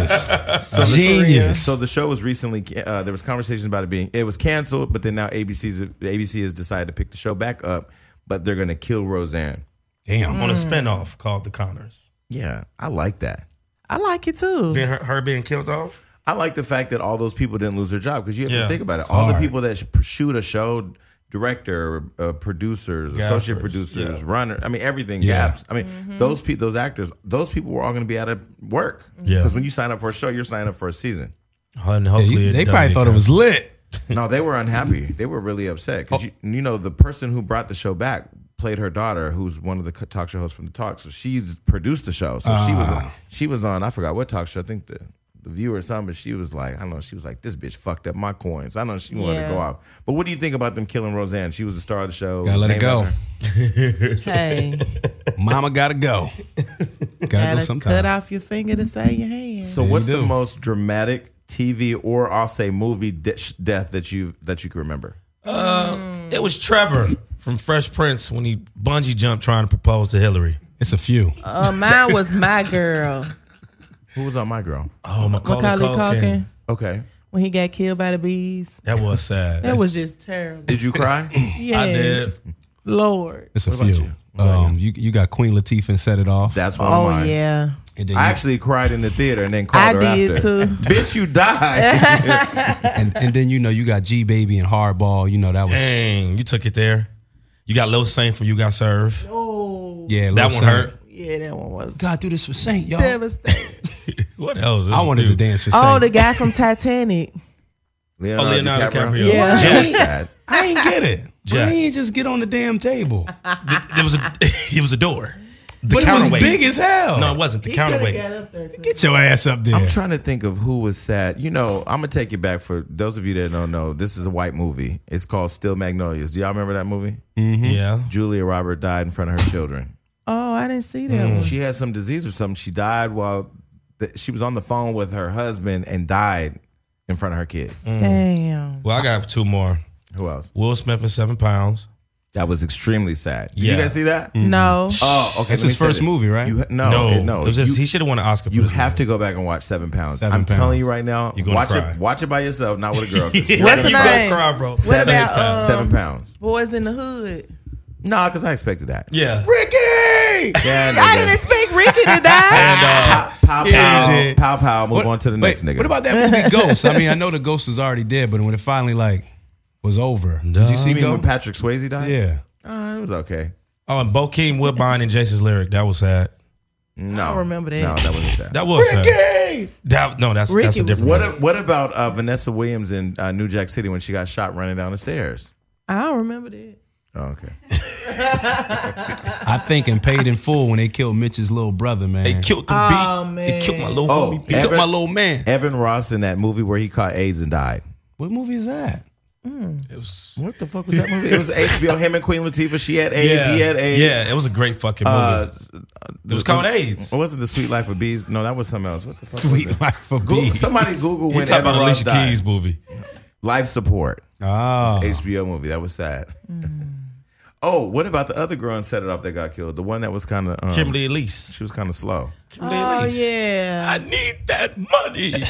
Genius. So the show was recently there was conversations about it was canceled, but then now ABC has decided to pick the show back up, but they're gonna kill Roseanne. Damn. On a spinoff called The Connors. Yeah, I like that. I like it, too. Her being killed off? I like the fact that all those people didn't lose their job because you have Yeah. to think about it. All the hard. people that shoot a show, director, producers, associate Gaffers, producers, yeah. runner. I mean, everything. Yeah. Gaps. I mean, those actors, those people were all going to be out of work. Yeah. Because when you sign up for a show, you're signing up for a season. And hopefully They probably thought it was lit. No, they were unhappy. They were really upset because you know the person who brought the show back played her daughter, who's one of the talk show hosts from the talk. So she's produced the show. So she was on. I forgot what talk show. I think the Viewer or something. But she was like, I don't know. She was like, this bitch fucked up my coins. I know she wanted to go off. But what do you think about them killing Roseanne? She was the star of the show. Gotta let it go. Hey, Mama gotta go. Gotta go gotta sometime. cut off your finger to save your hand. So what's the most dramatic TV or I'll say movie death that you can remember? It was Trevor from Fresh Prince when he bungee jumped trying to propose to Hillary. It's a few. Mine was My Girl. Who was on My Girl? Oh, Macaulay Culkin. Culkin. Okay. When he got killed by the bees. That was sad. That was just terrible. Did you cry? Yes. Lord. It's a What about few. You got Queen Latifah and Set It Off. That's one of Oh, mine. yeah. And then I you- actually cried in the theater and then called her I did after. too. Bitch, you died. and then you got G Baby and Hardball. You know that was Dang, you took it there. You got Lil Saint from You Got Served. Oh, yeah. That Lil one Saint. hurt. yeah, that one was God do this for Saint, y'all. devastating. What else? I wanted to dance for Saint. Oh, the guy from Titanic. Leonardo DiCaprio. Yeah. That's sad. I ain't get it. Jack. Why ain't just get on the damn table? There was it was a door. The But it was counterweight. big as hell. No, it wasn't. The He coulda counterweight. got up there. Get your ass up there. I'm trying to think of who was sad. You know, I'm gonna take it back for those of you that don't know. This is a white movie. It's called Still Magnolias. Do y'all remember that movie? Yeah. Julia Roberts died in front of her children. Oh, I didn't see that one. She had some disease or something. She died while she was on the phone with her husband and died in front of her kids. Damn. Well, I got two more. Who else? Will Smith and 7 Pounds. That was extremely sad. Did Yeah. you guys see that? No. Oh, okay. It's let me his say first this. movie, right? No. It was just, You- he should have won an Oscar for You this have movie. to go back and watch 7 Pounds. 7 I'm Pounds. telling you right now, You're gonna watch cry. it. Watch it by yourself, not with a girl. What's the You gonna name? cry, bro. What Seven about Pounds. 7 Pounds. Boys in the Hood? No, because I expected that. Yeah. Ricky! Yeah, I didn't expect Ricky to die. Pow, Yeah, he did. pow, pow. Move on to the next nigga. What about that movie Ghost? I mean, I know the ghost was already dead, but when it finally was over, did you see You mean when Ghost? Patrick Swayze died? Yeah. It was okay. Oh, and Bokeem Woodbine and Jason's Lyric. That was sad. No, I don't remember that. No, that wasn't sad. That was sad. That's a Ricky- different one. What about Vanessa Williams in New Jack City when she got shot running down the stairs? I don't remember that. Oh, okay. I think in Paid in Full when they killed Mitch's little brother, man. They killed the Oh, beat. They killed my man. little Oh, homie. They killed my little man. Evan Ross in that movie where he caught AIDS and died. What movie is that? It was What the fuck was that movie? It was HBO. Him and Queen Latifah. She had AIDS. He had AIDS. Yeah, it was a great fucking movie. It was called AIDS. What was it? The Sweet Life of Bees? No, that was something else. What the fuck was Sweet it? Life of Google, Bees. somebody Google You when talking Evan about Ross Alicia died. Keys movie? Life Support. Oh. HBO movie. That was sad. Oh, what about the other girl in Set It Off that got killed? The one that was kind of Kimberly Elise. She was kind of slow. Kimberly Oh, Elise. yeah. I need that money.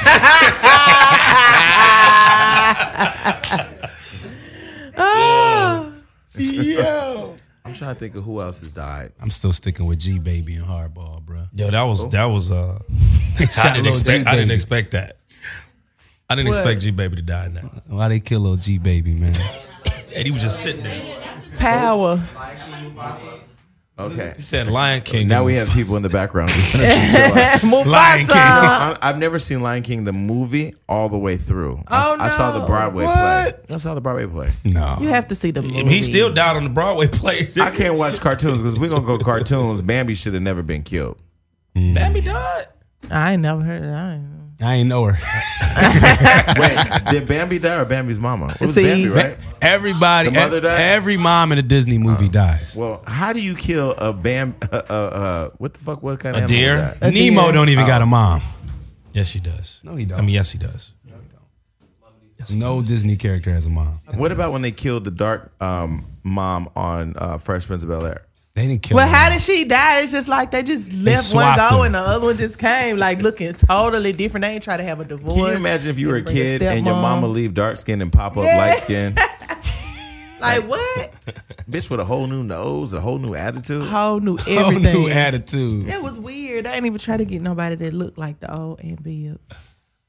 Yo, I'm trying to think of who else has died. I'm still sticking with G Baby and Hardball, bro. Yo, that was I Shot didn't little expect G-Baby. that. I didn't What? expect G Baby to die now. Why they kill little G Baby, man? And he was just sitting there. Power. Okay. He said Lion King. Now we have people in the background. I've Lion King. never seen Lion King the movie all the way through. Oh, I saw the no. Broadway play. I saw the Broadway play. No. You have to see the movie. I mean, he still died on the Broadway play. I can't watch cartoons because we're gonna go cartoons. Bambi should have never been killed. Bambi died. I ain't never heard of that. I ain't know her. Wait, did Bambi die or Bambi's mama? It was See? Bambi, right? Everybody, The mother died? every mom in a Disney movie dies. Well, how do you kill a what the fuck? What kind of A deer? animal is that? A Nemo deer. don't even got a mom. Yes, he does. No, he don't. I mean, yes, he does. No Disney character has a mom. What about when they killed the dark mom on Fresh Prince of Bel-Air? They didn't kill Well, her. how did she die? It's just like they just left one swapped go her. and the other one just came, like looking totally different. They ain't try to have a divorce. Can you imagine if you were a Bring a kid and your stepmom. mama leave dark skin and pop up Yeah. light skin? Like what? Bitch with a whole new nose, a whole new attitude. Whole new Whole everything. new attitude. It was weird. I didn't even try to get nobody that looked like the old Aunt Bill.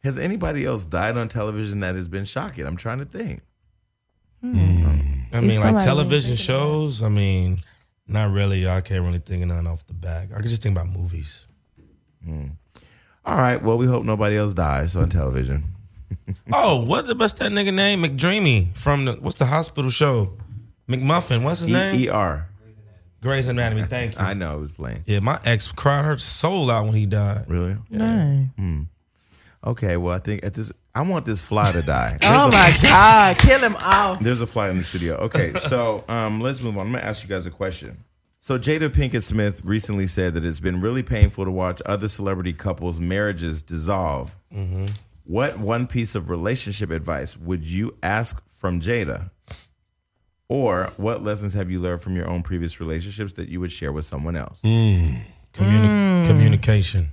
Has anybody else died on television that has been shocking? I'm trying to think. I mean, like somebody television thinking about shows. I mean, not really. I can't really think of none off the back. I can just think about movies. All right. Well, we hope nobody else dies on television. Oh, what's that nigga name? McDreamy from what's the hospital show? McMuffin. What's his name? ER. Grey's Anatomy. Thank you. I know I was playing. Yeah, my ex cried her soul out when he died. Really? Nice. Okay. Well, I think I want this fly to die. Oh my God, kill him off. There's a fly in the studio. Okay, so let's move on. I'm gonna ask you guys a question. So Jada Pinkett Smith recently said that it's been really painful to watch other celebrity couples' marriages dissolve. What one piece of relationship advice would you ask from Jada? Or what lessons have you learned from your own previous relationships that you would share with someone else? Communication.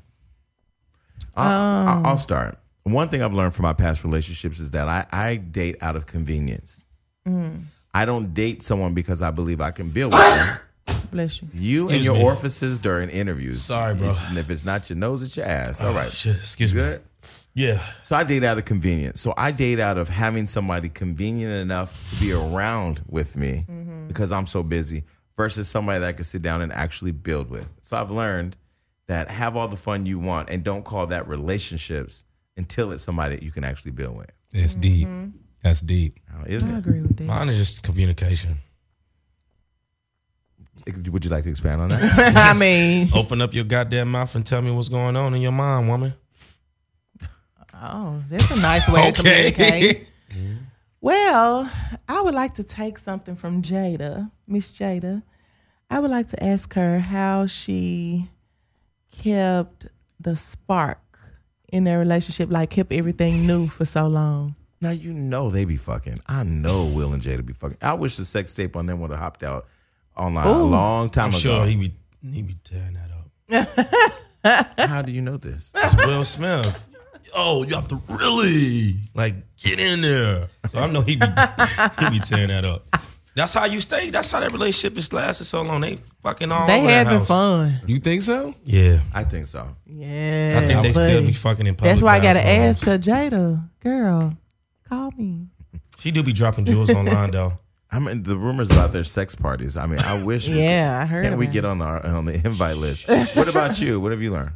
I'll start. One thing I've learned from my past relationships is that I date out of convenience. I don't date someone because I believe I can build with them. Bless you. You and your orifices during interviews. Sorry, bro. And if it's not your nose, it's your ass. All right. Shit, excuse me. Good? Yeah. So I date out of convenience. So I date out of having somebody convenient enough to be around with me because I'm so busy versus somebody that I can sit down and actually build with. So I've learned that have all the fun you want and don't call that relationships until it's somebody that you can actually build with. It's deep. That's deep. Now, isn't I it? agree with that. Mine is just communication. Would you like to expand on that? I mean, Open up your goddamn mouth and tell me what's going on in your mind, woman. oh, that's a nice way to communicate. Well, I would like to take something from Jada, Miss Jada. I would like to ask her how she kept the spark in their relationship, like kept everything new for so long. Now you know they be fucking. I know Will and Jada be fucking. I wish the sex tape on them would have hopped out online a long time I'm ago. sure he be tearing that up. How do you know this? It's Will Smith. Oh, you have to really like get in there. So I know he be tearing that up. That's how you stay. That's how that relationship is lasted so long. They fucking all They over that having house. fun. You think so? Yeah, I think so. Yeah. I think they still buddy. be fucking in public. That's why I gotta bathrooms. ask her, Jada, girl, call me. She do be dropping jewels online though. I mean, the rumors about their sex parties. I mean, I wish. Yeah, I heard. Can't we about get it. on the invite list? What about you? What have you learned?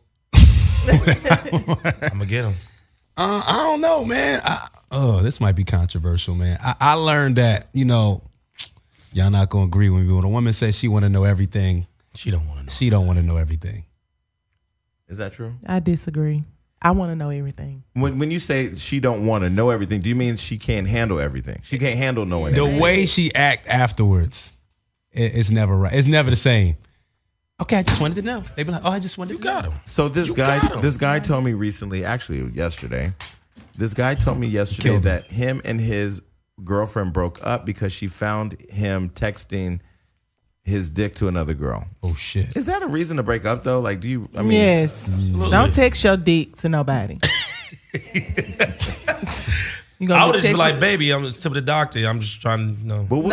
I'm gonna get him. I don't know, man. This might be controversial, man. I learned that, y'all not gonna agree with me. When a woman says she want to know everything, She don't want to know. she don't want to know everything. Is that true? I disagree. I want to know everything. When you say she don't want to know everything, do you mean she can't handle everything? She can't handle knowing The everything. way she act afterwards, it's never right. It's never the same. Okay, I just wanted to know. They be like, I just wanted to know. Got him. So this guy told me recently, actually yesterday, this guy told me yesterday Killed me. that him and his girlfriend broke up because she found him texting his dick to another girl. Oh shit. Is that a reason to break up though? Like, do you? I mean, Yes. Don't text your dick to nobody. You gonna I be would just be texting- like, baby, I'm just to the doctor. I'm just trying to know. But,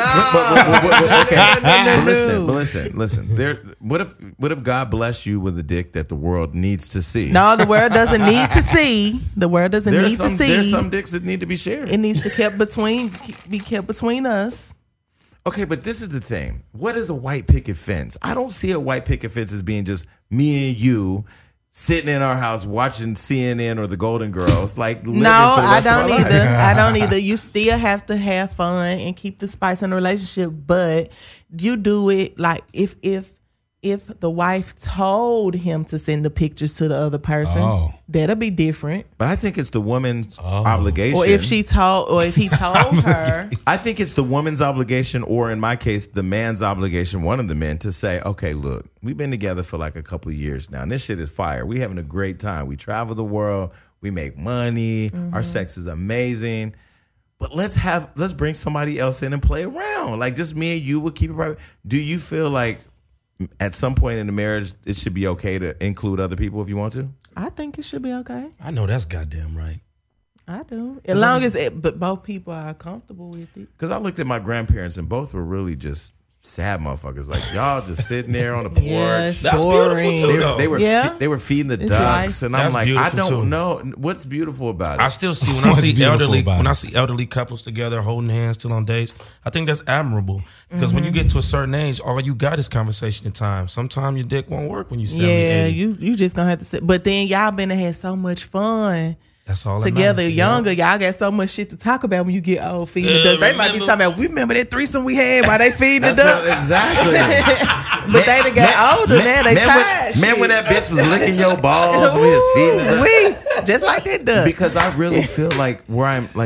listen. What if God bless you with a dick that the world needs to see? No, the world doesn't need to see. The world doesn't need to see. There's some dicks that need to be shared. It needs to be kept between us. Okay, but this is the thing. What is a white picket fence? I don't see a white picket fence as being just me and you sitting in our house watching CNN or the Golden Girls. Like, living No, for the I rest of don't our life. either. I don't either. You still have to have fun and keep the spice in the relationship, but you do it like if the wife told him to send the pictures to the other person, that'll be different. But I think it's the woman's obligation. Or if he told her. I think it's the woman's obligation, or in my case, the man's obligation, one of the men, to say, okay, look, we've been together for like a couple of years now, and this shit is fire. We having a great time. We travel the world. We make money. Our sex is amazing. But let's bring somebody else in and play around. Like, just me and you will keep it private. Do you feel like at some point in the marriage, it should be okay to include other people if you want to? I think it should be okay. I know that's goddamn right. I do. As long as but both people are comfortable with it. Because I looked at my grandparents and both were really just sad motherfuckers. Like y'all just sitting there on the porch. Yeah, That's boring. beautiful too, though. They were feeding the It's ducks, life. and I'm That's like, I beautiful, don't too. know what's beautiful about I it. still see when I What's see beautiful about it? elderly couples together holding hands still on dates. I think that's admirable because when you get to a certain age, all you got is conversation and time. Sometimes your dick won't work when you're 70, Yeah, 80. you just gonna have to sit. But then y'all been and had so much fun That's all that together. matters. Younger, y'all got so much shit to talk about when you get old. Feeding the Yeah, ducks. They might be remember- talking about. We remember that threesome we had while they feeding the That's what- ducks. exactly. But they done got older now. They tired. Man, when that bitch was licking your balls, we was feeding the ducks. We just like that duck. Because I really feel like where I'm like,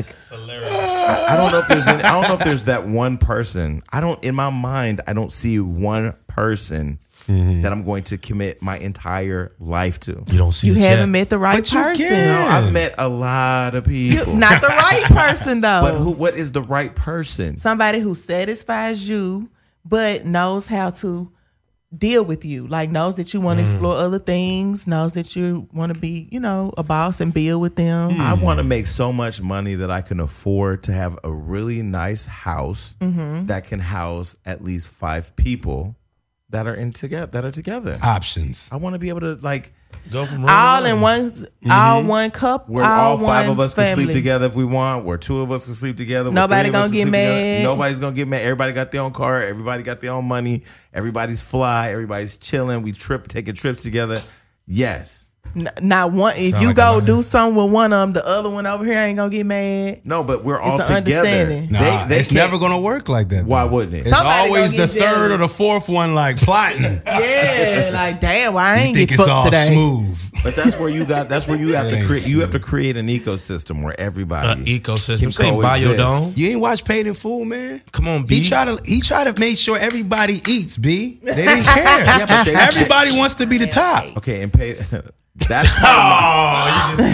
I don't know if there's I don't know if there's that one person. In my mind, I don't see one person that I'm going to commit my entire life to. You don't see You it haven't yet. met the right But you person. can. No, I've met a lot of people. Not the right person though. But what is the right person? Somebody who satisfies you, but knows how to deal with you. Like knows that you want to explore other things. Knows that you want to be, a boss and build with them. I want to make so much money that I can afford to have a really nice house that can house at least 5 people that are together. Options. I want to be able to Go from room All to in room. one, all one cup. where all 5 one of us can family. sleep together if we want, where 2 of us can sleep together. Where Nobody 3 of us gonna can get sleep together. mad. Nobody's gonna get mad. Everybody got their own car. Everybody got their own money. Everybody's fly. Everybody's chilling. We taking trips together. Yes. Not one. If Sound you like go a do something with one of them, the other one over here ain't gonna get mad. No, but we're all It's an together. understanding. Nah, it's can't- never gonna work like that. Why though. wouldn't it? It's Somebody always gonna the get third or jealous. the fourth one like plotting. Yeah, like damn, why I You ain't think get it's fucked all today? smooth. But that's where you have It to ain't create. You have to smooth. create an ecosystem where everybody Ecosystem. can This ain't coexist. Biodome. You ain't watch Paid in Full, man. Come on, B. He tried to make sure everybody eats. B. They didn't care. Yeah, but they- Everybody wants to be the top. Okay, and pay. That's part of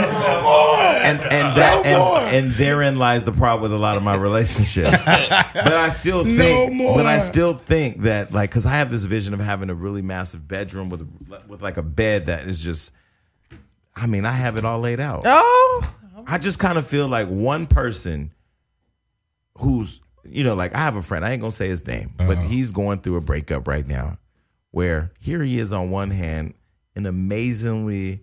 and therein lies the problem with a lot of my relationships. But I still think that because I have this vision of having a really massive bedroom with like a bed that is just. I mean, I have it all laid out. Oh, I just kind of feel like one person who's, I have a friend, I ain't gonna say his name, but he's going through a breakup right now where here he is on one hand, an amazingly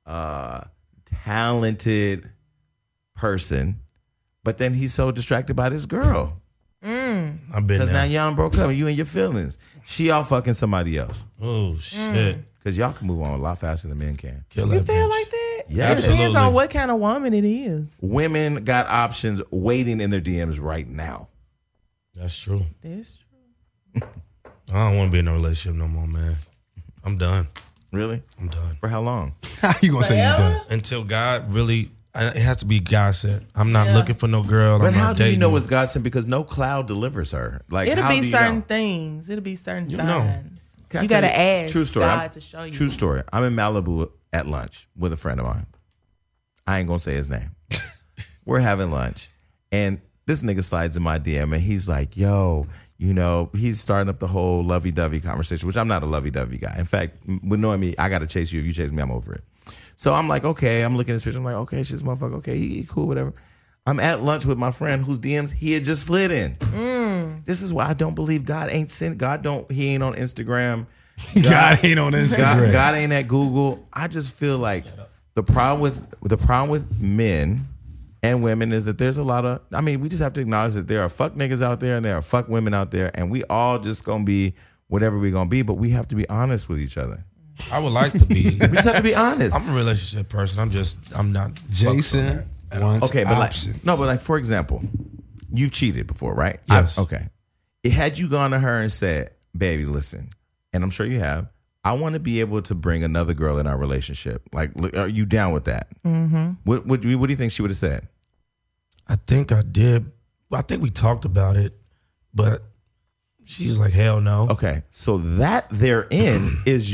talented person, but then he's so distracted by this girl. I've been Because now there. y'all broke up and you in your feelings. She all fucking somebody else. Oh, shit. Because y'all can move on a lot faster than men can. Kill you that feel bitch. like that? Yes. It depends Absolutely. on what kind of woman it is. Women got options waiting in their DMs right now. That's true. That's true. I don't want to be in a relationship no more, man. I'm done. Really? I'm done. For how long? How you gonna say you done? Until God really, it has to be God sent. I'm not looking for no girl. But I'm how not do you dating. know it's God sent? Because no cloud delivers her. Like It'll how be do you certain know? things. It'll be certain You know. signs. Can I You tell gotta ask True story. God to show you. True story. I'm in Malibu at lunch with a friend of mine. I ain't gonna say his name. We're having lunch, and this nigga slides in my DM, and he's like, "Yo, he's starting up the whole lovey-dovey conversation," which I'm not a lovey-dovey guy. In fact, with knowing me, I gotta chase you. If you chase me, I'm over it. So I'm like, okay. I'm looking at this picture. I'm like, okay, shit's motherfucker. Okay, he cool, whatever. I'm at lunch with my friend whose DMs he had just slid in. This is why I don't believe God ain't sent. He ain't on Instagram. God ain't on Instagram. God ain't at Google. I just feel like the problem with men and women is that there's a lot of. I mean, we just have to acknowledge that there are fuck niggas out there and there are fuck women out there, and we all just gonna be whatever we gonna be. But we have to be honest with each other. I would like to be. We just have to be honest. I'm a relationship person. I'm not. Jason wants Okay, but options. like for example, you've cheated before, right? Yes. Okay. Had you gone to her and said, "Baby, listen," and I'm sure you have. I want to be able to bring another girl in our relationship. Like, are you down with that? Mm-hmm. What do you think she would have said? I think I did. I think we talked about it, but she's like, hell no. Okay, so that therein is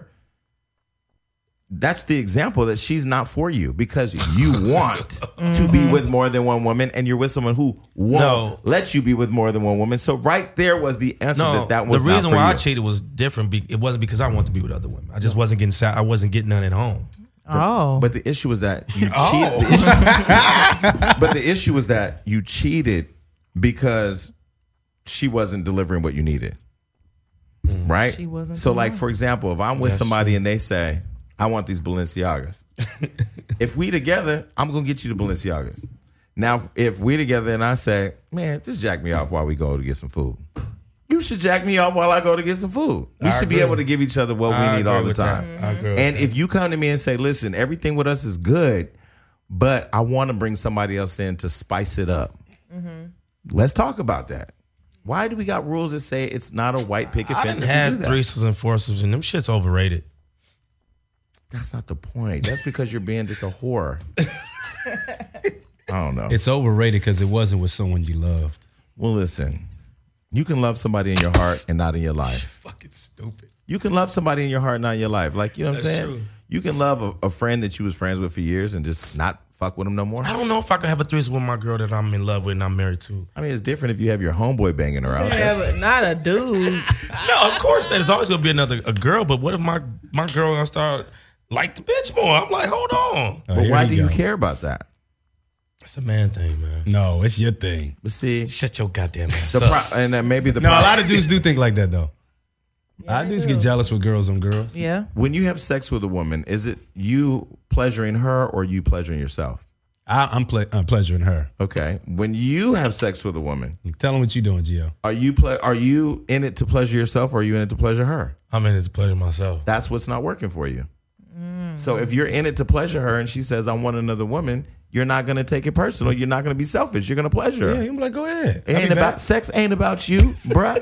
that's the example that she's not for you because you want to be with more than one woman and you're with someone who won't let you be with more than one woman. So right there was the answer that was the not reason for why you. I cheated was different. It wasn't because I wanted to be with other women. I just wasn't getting. I wasn't getting none at home. Oh, But the issue was that you cheated. But the issue was that you cheated because she wasn't delivering what you needed. Right? She wasn't So, doing like, that. for example, if I'm with somebody and they say, I want these Balenciagas. If we together, I'm going to get you the Balenciagas. Now, if we together and I say, man, just jack me off while we go to get some food. You should jack me off while I go to get some food. We should be able to give each other what we need all the time. I agree with And that. if you come to me and say, listen, everything with us is good, but I want to bring somebody else in to spice it up. Let's talk about that. Why do we got rules that say it's not a white picket I fence? done if you had do that? threesomes and foursomes, and them shit's overrated. That's not the point. That's because you're being just a whore. I don't know. It's overrated because it wasn't with someone you loved. Well, listen, you can love somebody in your heart and not in your life. Fucking stupid. You can love somebody in your heart and not in your life. Like, you know what I'm That's saying? true. You can love a friend that you was friends with for years and just not fuck with them no more. I don't know if I could have a threesome with my girl that I'm in love with and I'm married to. I mean, it's different if you have your homeboy banging her out. Yeah, but not a dude. No, of course, there's always gonna be a girl. But what if my girl gonna start like the bitch more? I'm like, hold on. But why do you care about that? It's a man thing, man. No, it's your thing. But see, Shut your goddamn ass the up. and then maybe the No, a problem, lot of dudes do think like that though. I they dudes do. get jealous with girls on girls. Yeah. when you have sex with a woman, is it you pleasuring her or you pleasuring yourself? I'm pleasuring her. Okay. When you have sex with a woman, Tell them what you doing, Gio. are you in it to pleasure yourself or are you in it to pleasure her? I'm in it to pleasure myself. That's what's not working for you. So if you're in it to pleasure her and she says, I want another woman, you're not going to take it personal. You're not going to be selfish. You're going to pleasure her. Yeah, you're like, go ahead. It ain't about sex. Ain't about you, bruh.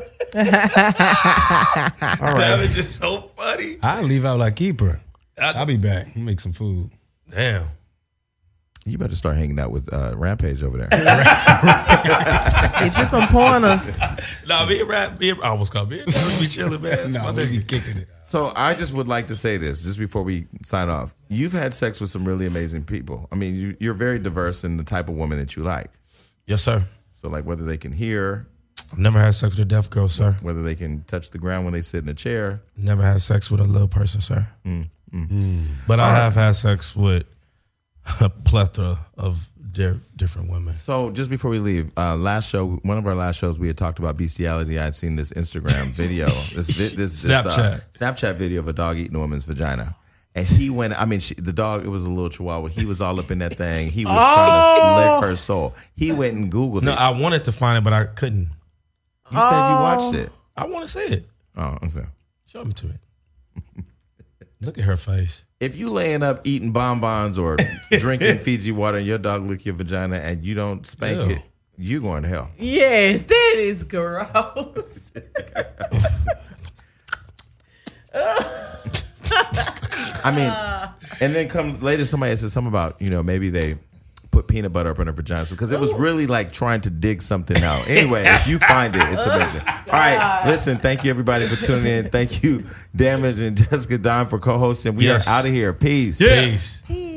All That right. was just so funny. I leave out like keeper. I'll be back. Make some food. Damn. You better start hanging out with Rampage over there. Get you some pointers. Nah, I almost called me. We chilling, man. It's my No, we nigga. be kicking it. So I just would like to say this just before we sign off. You've had sex with some really amazing people. I mean, you're very diverse in the type of woman that you like. Yes, sir. So like whether they can hear, I've never had sex with a deaf girl, sir. whether they can touch the ground when they sit in a chair. Never had sex with a little person, sir. But I have had sex with a plethora of different women. So just before we leave, one of our last shows, we had talked about bestiality. I had seen this Instagram video, this Snapchat video of a dog eating a woman's vagina. And he went, I mean, the dog, it was a little chihuahua. He was all up in that thing. He was trying to lick her soul. He went and Googled No, it. I wanted to find it, but I couldn't. You said you watched it. I want to see it. Oh, okay. Show me to it. Look at her face. If you laying up eating bonbons or drinking Fiji water and your dog lick your vagina and you don't spank Ew. it, you going to hell. Yes, that is gross. I mean, and then come later, somebody said something about, maybe they put peanut butter up in her vagina. Because it was really like trying to dig something out. Anyway, if you find it, it's amazing. All right, listen, thank you everybody for tuning in. Thank you, Damage and Jessica Don for co-hosting. We Yes. are out of here. Peace. Peace. Peace.